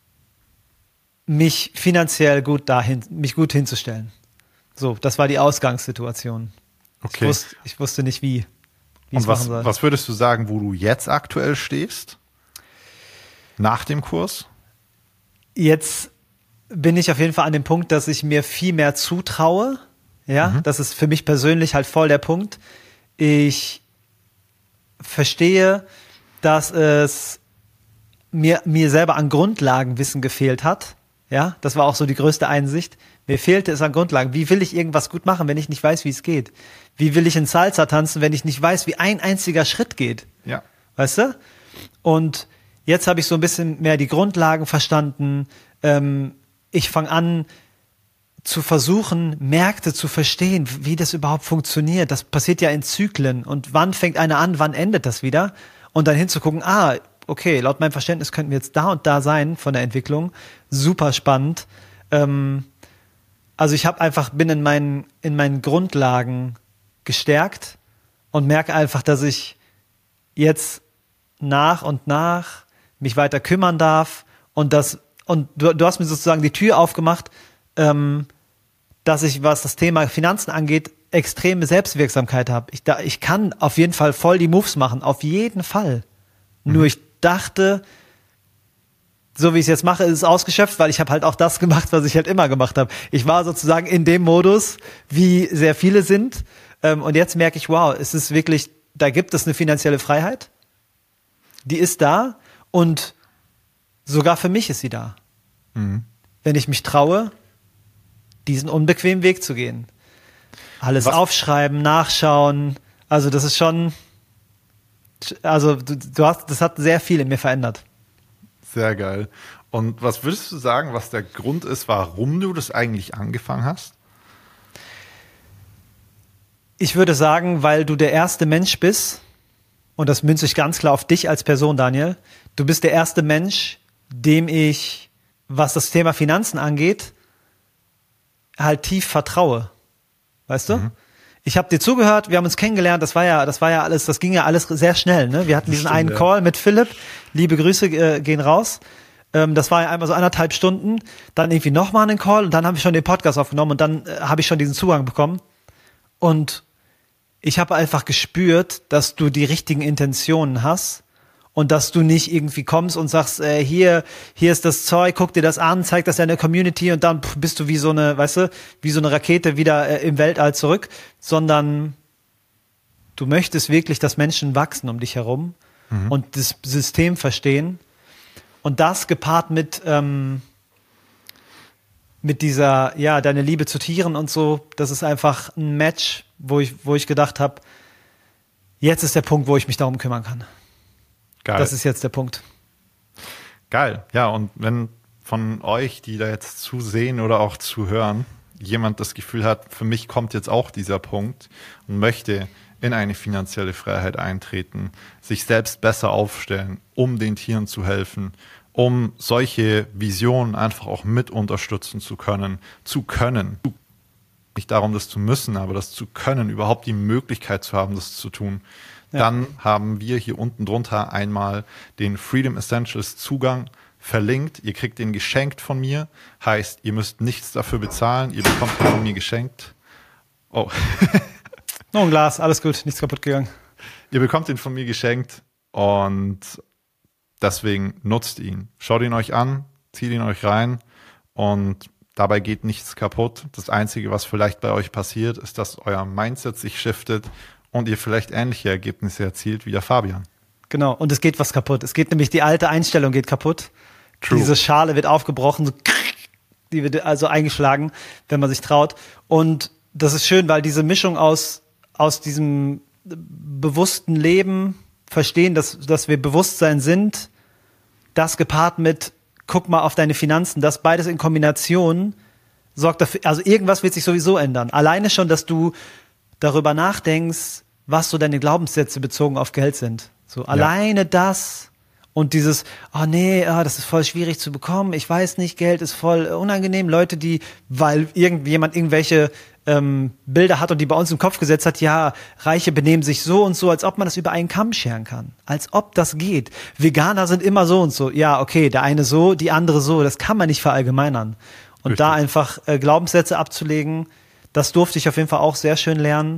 mich finanziell gut dahin, mich gut hinzustellen. So, das war die Ausgangssituation. Okay. Ich wusste, ich wusste nicht, wie, wie ich es Und was, machen soll. was würdest du sagen, wo du jetzt aktuell stehst? Nach dem Kurs? Jetzt bin ich auf jeden Fall an dem Punkt, dass ich mir viel mehr zutraue. Ja, mhm. das ist für mich persönlich halt voll der Punkt. Ich verstehe, dass es mir, mir selber an Grundlagenwissen gefehlt hat. Ja, das war auch so die größte Einsicht. Mir fehlte es an Grundlagen. Wie will ich irgendwas gut machen, wenn ich nicht weiß, wie es geht? Wie will ich in Salsa tanzen, wenn ich nicht weiß, wie ein einziger Schritt geht? Ja. Weißt du? Und jetzt habe ich so ein bisschen mehr die Grundlagen verstanden. Ähm, ich fange an zu versuchen, Märkte zu verstehen, wie das überhaupt funktioniert. Das passiert ja in Zyklen. Und wann fängt einer an, wann endet das wieder? Und dann hinzugucken, ah, okay, laut meinem Verständnis könnten wir jetzt da und da sein von der Entwicklung. Super spannend. Ähm, also ich habe einfach, bin in meinen, in meinen Grundlagen gestärkt und merke einfach, dass ich jetzt nach und nach mich weiter kümmern darf und das, und du, du hast mir sozusagen die Tür aufgemacht, ähm, dass ich, was das Thema Finanzen angeht, extreme Selbstwirksamkeit habe. Ich, da, ich kann auf jeden Fall voll die Moves machen, auf jeden Fall. Mhm. Nur ich dachte, so wie ich es jetzt mache, ist es ausgeschöpft, weil ich habe halt auch das gemacht, was ich halt immer gemacht habe. Ich war sozusagen in dem Modus, wie sehr viele sind. Ähm, und jetzt merke ich, wow, es ist wirklich, da gibt es eine finanzielle Freiheit. Die ist da und sogar für mich ist sie da. Mhm. Wenn ich mich traue, diesen unbequemen Weg zu gehen. Alles Was? aufschreiben, nachschauen. Also das ist schon, also du, du hast, das hat sehr viel in mir verändert. Sehr geil. Und was würdest du sagen, was der Grund ist, warum du das eigentlich angefangen hast? Ich würde sagen, weil du der erste Mensch bist, und das münze ich ganz klar auf dich als Person, Daniel, du bist der erste Mensch, dem ich, was das Thema Finanzen angeht, halt tief vertraue. Weißt du? Mhm. Ich habe dir zugehört, wir haben uns kennengelernt, das war ja, das war ja alles, das ging ja alles sehr schnell, ne? Wir hatten diesen Stimmt, einen ja. Call mit Philipp, liebe Grüße äh, gehen raus. Ähm, das war ja einmal so anderthalb Stunden, dann irgendwie nochmal einen Call und dann habe ich schon den Podcast aufgenommen und dann äh, habe ich schon diesen Zugang bekommen. Und ich habe einfach gespürt, dass du die richtigen Intentionen hast und dass du nicht irgendwie kommst und sagst, äh, hier, hier ist das Zeug, guck dir das an, zeig das deiner Community und dann pff, bist du wie so eine, weißt du, wie so eine Rakete wieder äh, im Weltall zurück, sondern du möchtest wirklich, dass Menschen wachsen um dich herum mhm. und das System verstehen und das gepaart mit ähm, mit dieser, ja, deine Liebe zu Tieren und so, das ist einfach ein Match, wo ich, wo ich gedacht habe, jetzt ist der Punkt, wo ich mich darum kümmern kann. Geil. Das ist jetzt der Punkt. Geil, ja, und wenn von euch, die da jetzt zusehen oder auch zuhören, jemand das Gefühl hat, für mich kommt jetzt auch dieser Punkt und möchte in eine finanzielle Freiheit eintreten, sich selbst besser aufstellen, um den Tieren zu helfen, um solche Visionen einfach auch mit unterstützen zu können, zu können. Nicht darum, das zu müssen, aber das zu können, überhaupt die Möglichkeit zu haben, das zu tun. Ja. Dann haben wir hier unten drunter einmal den Freedom Essentials Zugang verlinkt. Ihr kriegt den geschenkt von mir. Heißt, ihr müsst nichts dafür bezahlen. Ihr bekommt ihn von mir geschenkt. Oh. Noch ein Glas, alles gut, nichts kaputt gegangen. Ihr bekommt ihn von mir geschenkt und deswegen nutzt ihn. Schaut ihn euch an, zieht ihn euch rein und dabei geht nichts kaputt. Das Einzige, was vielleicht bei euch passiert, ist, dass euer Mindset sich shiftet und ihr vielleicht ähnliche Ergebnisse erzielt wie der Fabian. Genau, und es geht was kaputt. Es geht nämlich, die alte Einstellung geht kaputt. True. Diese Schale wird aufgebrochen, so, die wird also eingeschlagen, wenn man sich traut. Und das ist schön, weil diese Mischung aus, aus diesem bewussten Leben, verstehen, dass, dass wir Bewusstsein sind, das gepaart mit, guck mal auf deine Finanzen, das beides in Kombination sorgt dafür, also irgendwas wird sich sowieso ändern. Alleine schon, dass du darüber nachdenkst, was so deine Glaubenssätze bezogen auf Geld sind. So ja. Alleine das und dieses, oh nee, oh, das ist voll schwierig zu bekommen, ich weiß nicht, Geld ist voll unangenehm. Leute, die, weil irgendjemand irgendwelche ähm, Bilder hat und die bei uns im Kopf gesetzt hat, ja, Reiche benehmen sich so und so, als ob man das über einen Kamm scheren kann. Als ob das geht. Veganer sind immer so und so. Ja, okay, der eine so, die andere so. Das kann man nicht verallgemeinern. Und Richtig. Da einfach äh, Glaubenssätze abzulegen, das durfte ich auf jeden Fall auch sehr schön lernen.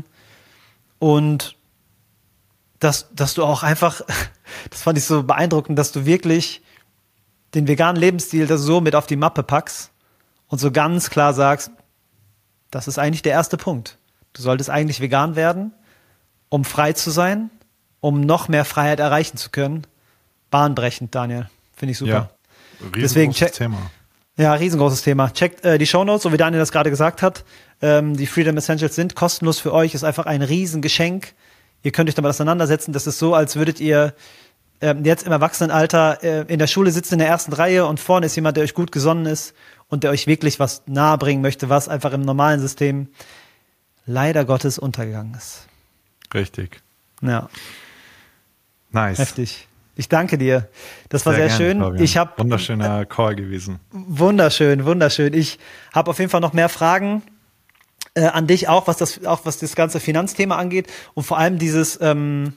Und dass, dass du auch einfach, das fand ich so beeindruckend, dass du wirklich den veganen Lebensstil das so mit auf die Mappe packst und so ganz klar sagst, das ist eigentlich der erste Punkt. Du solltest eigentlich vegan werden, um frei zu sein, um noch mehr Freiheit erreichen zu können. Bahnbrechend, Daniel. Finde ich super. Ja, riesengroßes Deswegen check, Thema. Ja, riesengroßes Thema. Checkt äh, die Shownotes, so wie Daniel das gerade gesagt hat. Ähm, die Freedom Essentials sind kostenlos für euch, ist einfach ein Riesengeschenk. Ihr könnt euch damit auseinandersetzen. Das ist so, als würdet ihr ähm, jetzt im Erwachsenenalter äh, in der Schule sitzen in der ersten Reihe und vorne ist jemand, der euch gut gesonnen ist und der euch wirklich was nahebringen möchte, was einfach im normalen System leider Gottes untergegangen ist. Richtig. Ja. Nice. Heftig. Ich danke dir. Das war sehr, sehr schön. Fabian. Ich hab, Wunderschöner Call gewesen. Wunderschön, wunderschön. Ich habe auf jeden Fall noch mehr Fragen äh, an dich, auch was das, auch was das ganze Finanzthema angeht und vor allem dieses, ähm,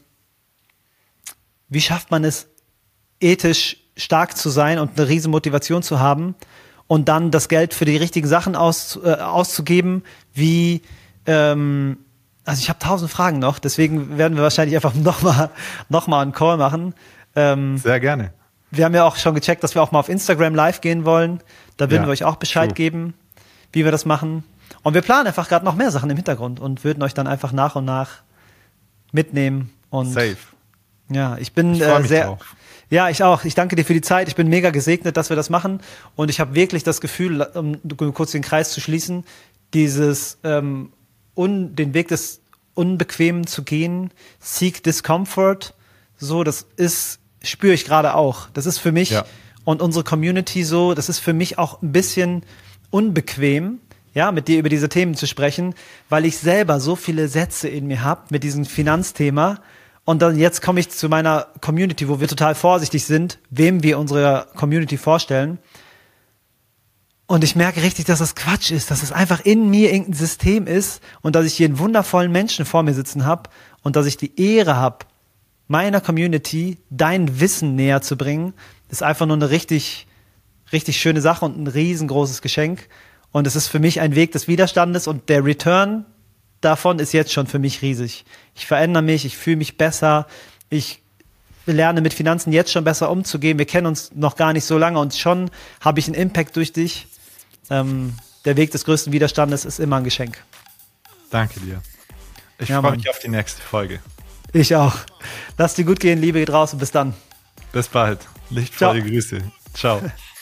wie schafft man es, ethisch stark zu sein und eine riesen Motivation zu haben und dann das Geld für die richtigen Sachen aus, äh, auszugeben, wie ähm, also ich habe tausend Fragen noch, deswegen werden wir wahrscheinlich einfach nochmal noch mal einen Call machen. Ähm, Sehr gerne. Wir haben ja auch schon gecheckt, dass wir auch mal auf Instagram live gehen wollen. Da würden ja, wir euch auch Bescheid true. geben, wie wir das machen. Und wir planen einfach gerade noch mehr Sachen im Hintergrund und würden euch dann einfach nach und nach mitnehmen. Und Safe. Ja, ich bin ich freu äh, mich sehr. drauf. Ja, ich auch. Ich danke dir für die Zeit. Ich bin mega gesegnet, dass wir das machen. Und ich habe wirklich das Gefühl, um kurz den Kreis zu schließen, dieses ähm, un, den Weg des Unbequemen zu gehen, seek discomfort. So, das ist, spüre ich gerade auch. Das ist für mich ja. und unsere Community so, das ist für mich auch ein bisschen unbequem, ja, mit dir über diese Themen zu sprechen, weil ich selber so viele Sätze in mir habe mit diesem Finanzthema. Und dann jetzt komme ich zu meiner Community, wo wir total vorsichtig sind, wem wir unsere Community vorstellen. Und ich merke richtig, dass das Quatsch ist, dass es einfach in mir irgendein System ist und dass ich hier einen wundervollen Menschen vor mir sitzen habe und dass ich die Ehre habe, meiner Community dein Wissen näher zu bringen, ist einfach nur eine richtig, richtig schöne Sache und ein riesengroßes Geschenk. Und es ist für mich ein Weg des Widerstandes und der Return davon ist jetzt schon für mich riesig. Ich verändere mich, ich fühle mich besser, ich lerne mit Finanzen jetzt schon besser umzugehen. Wir kennen uns noch gar nicht so lange und schon habe ich einen Impact durch dich. Ähm, der Weg des größten Widerstandes ist immer ein Geschenk. Danke dir. Ich Ja, freue Mann. mich auf die nächste Folge. Ich auch. Lass dir gut gehen, Liebe geht raus und bis dann. Bis bald. Lichtvolle Ciao. Grüße. Ciao.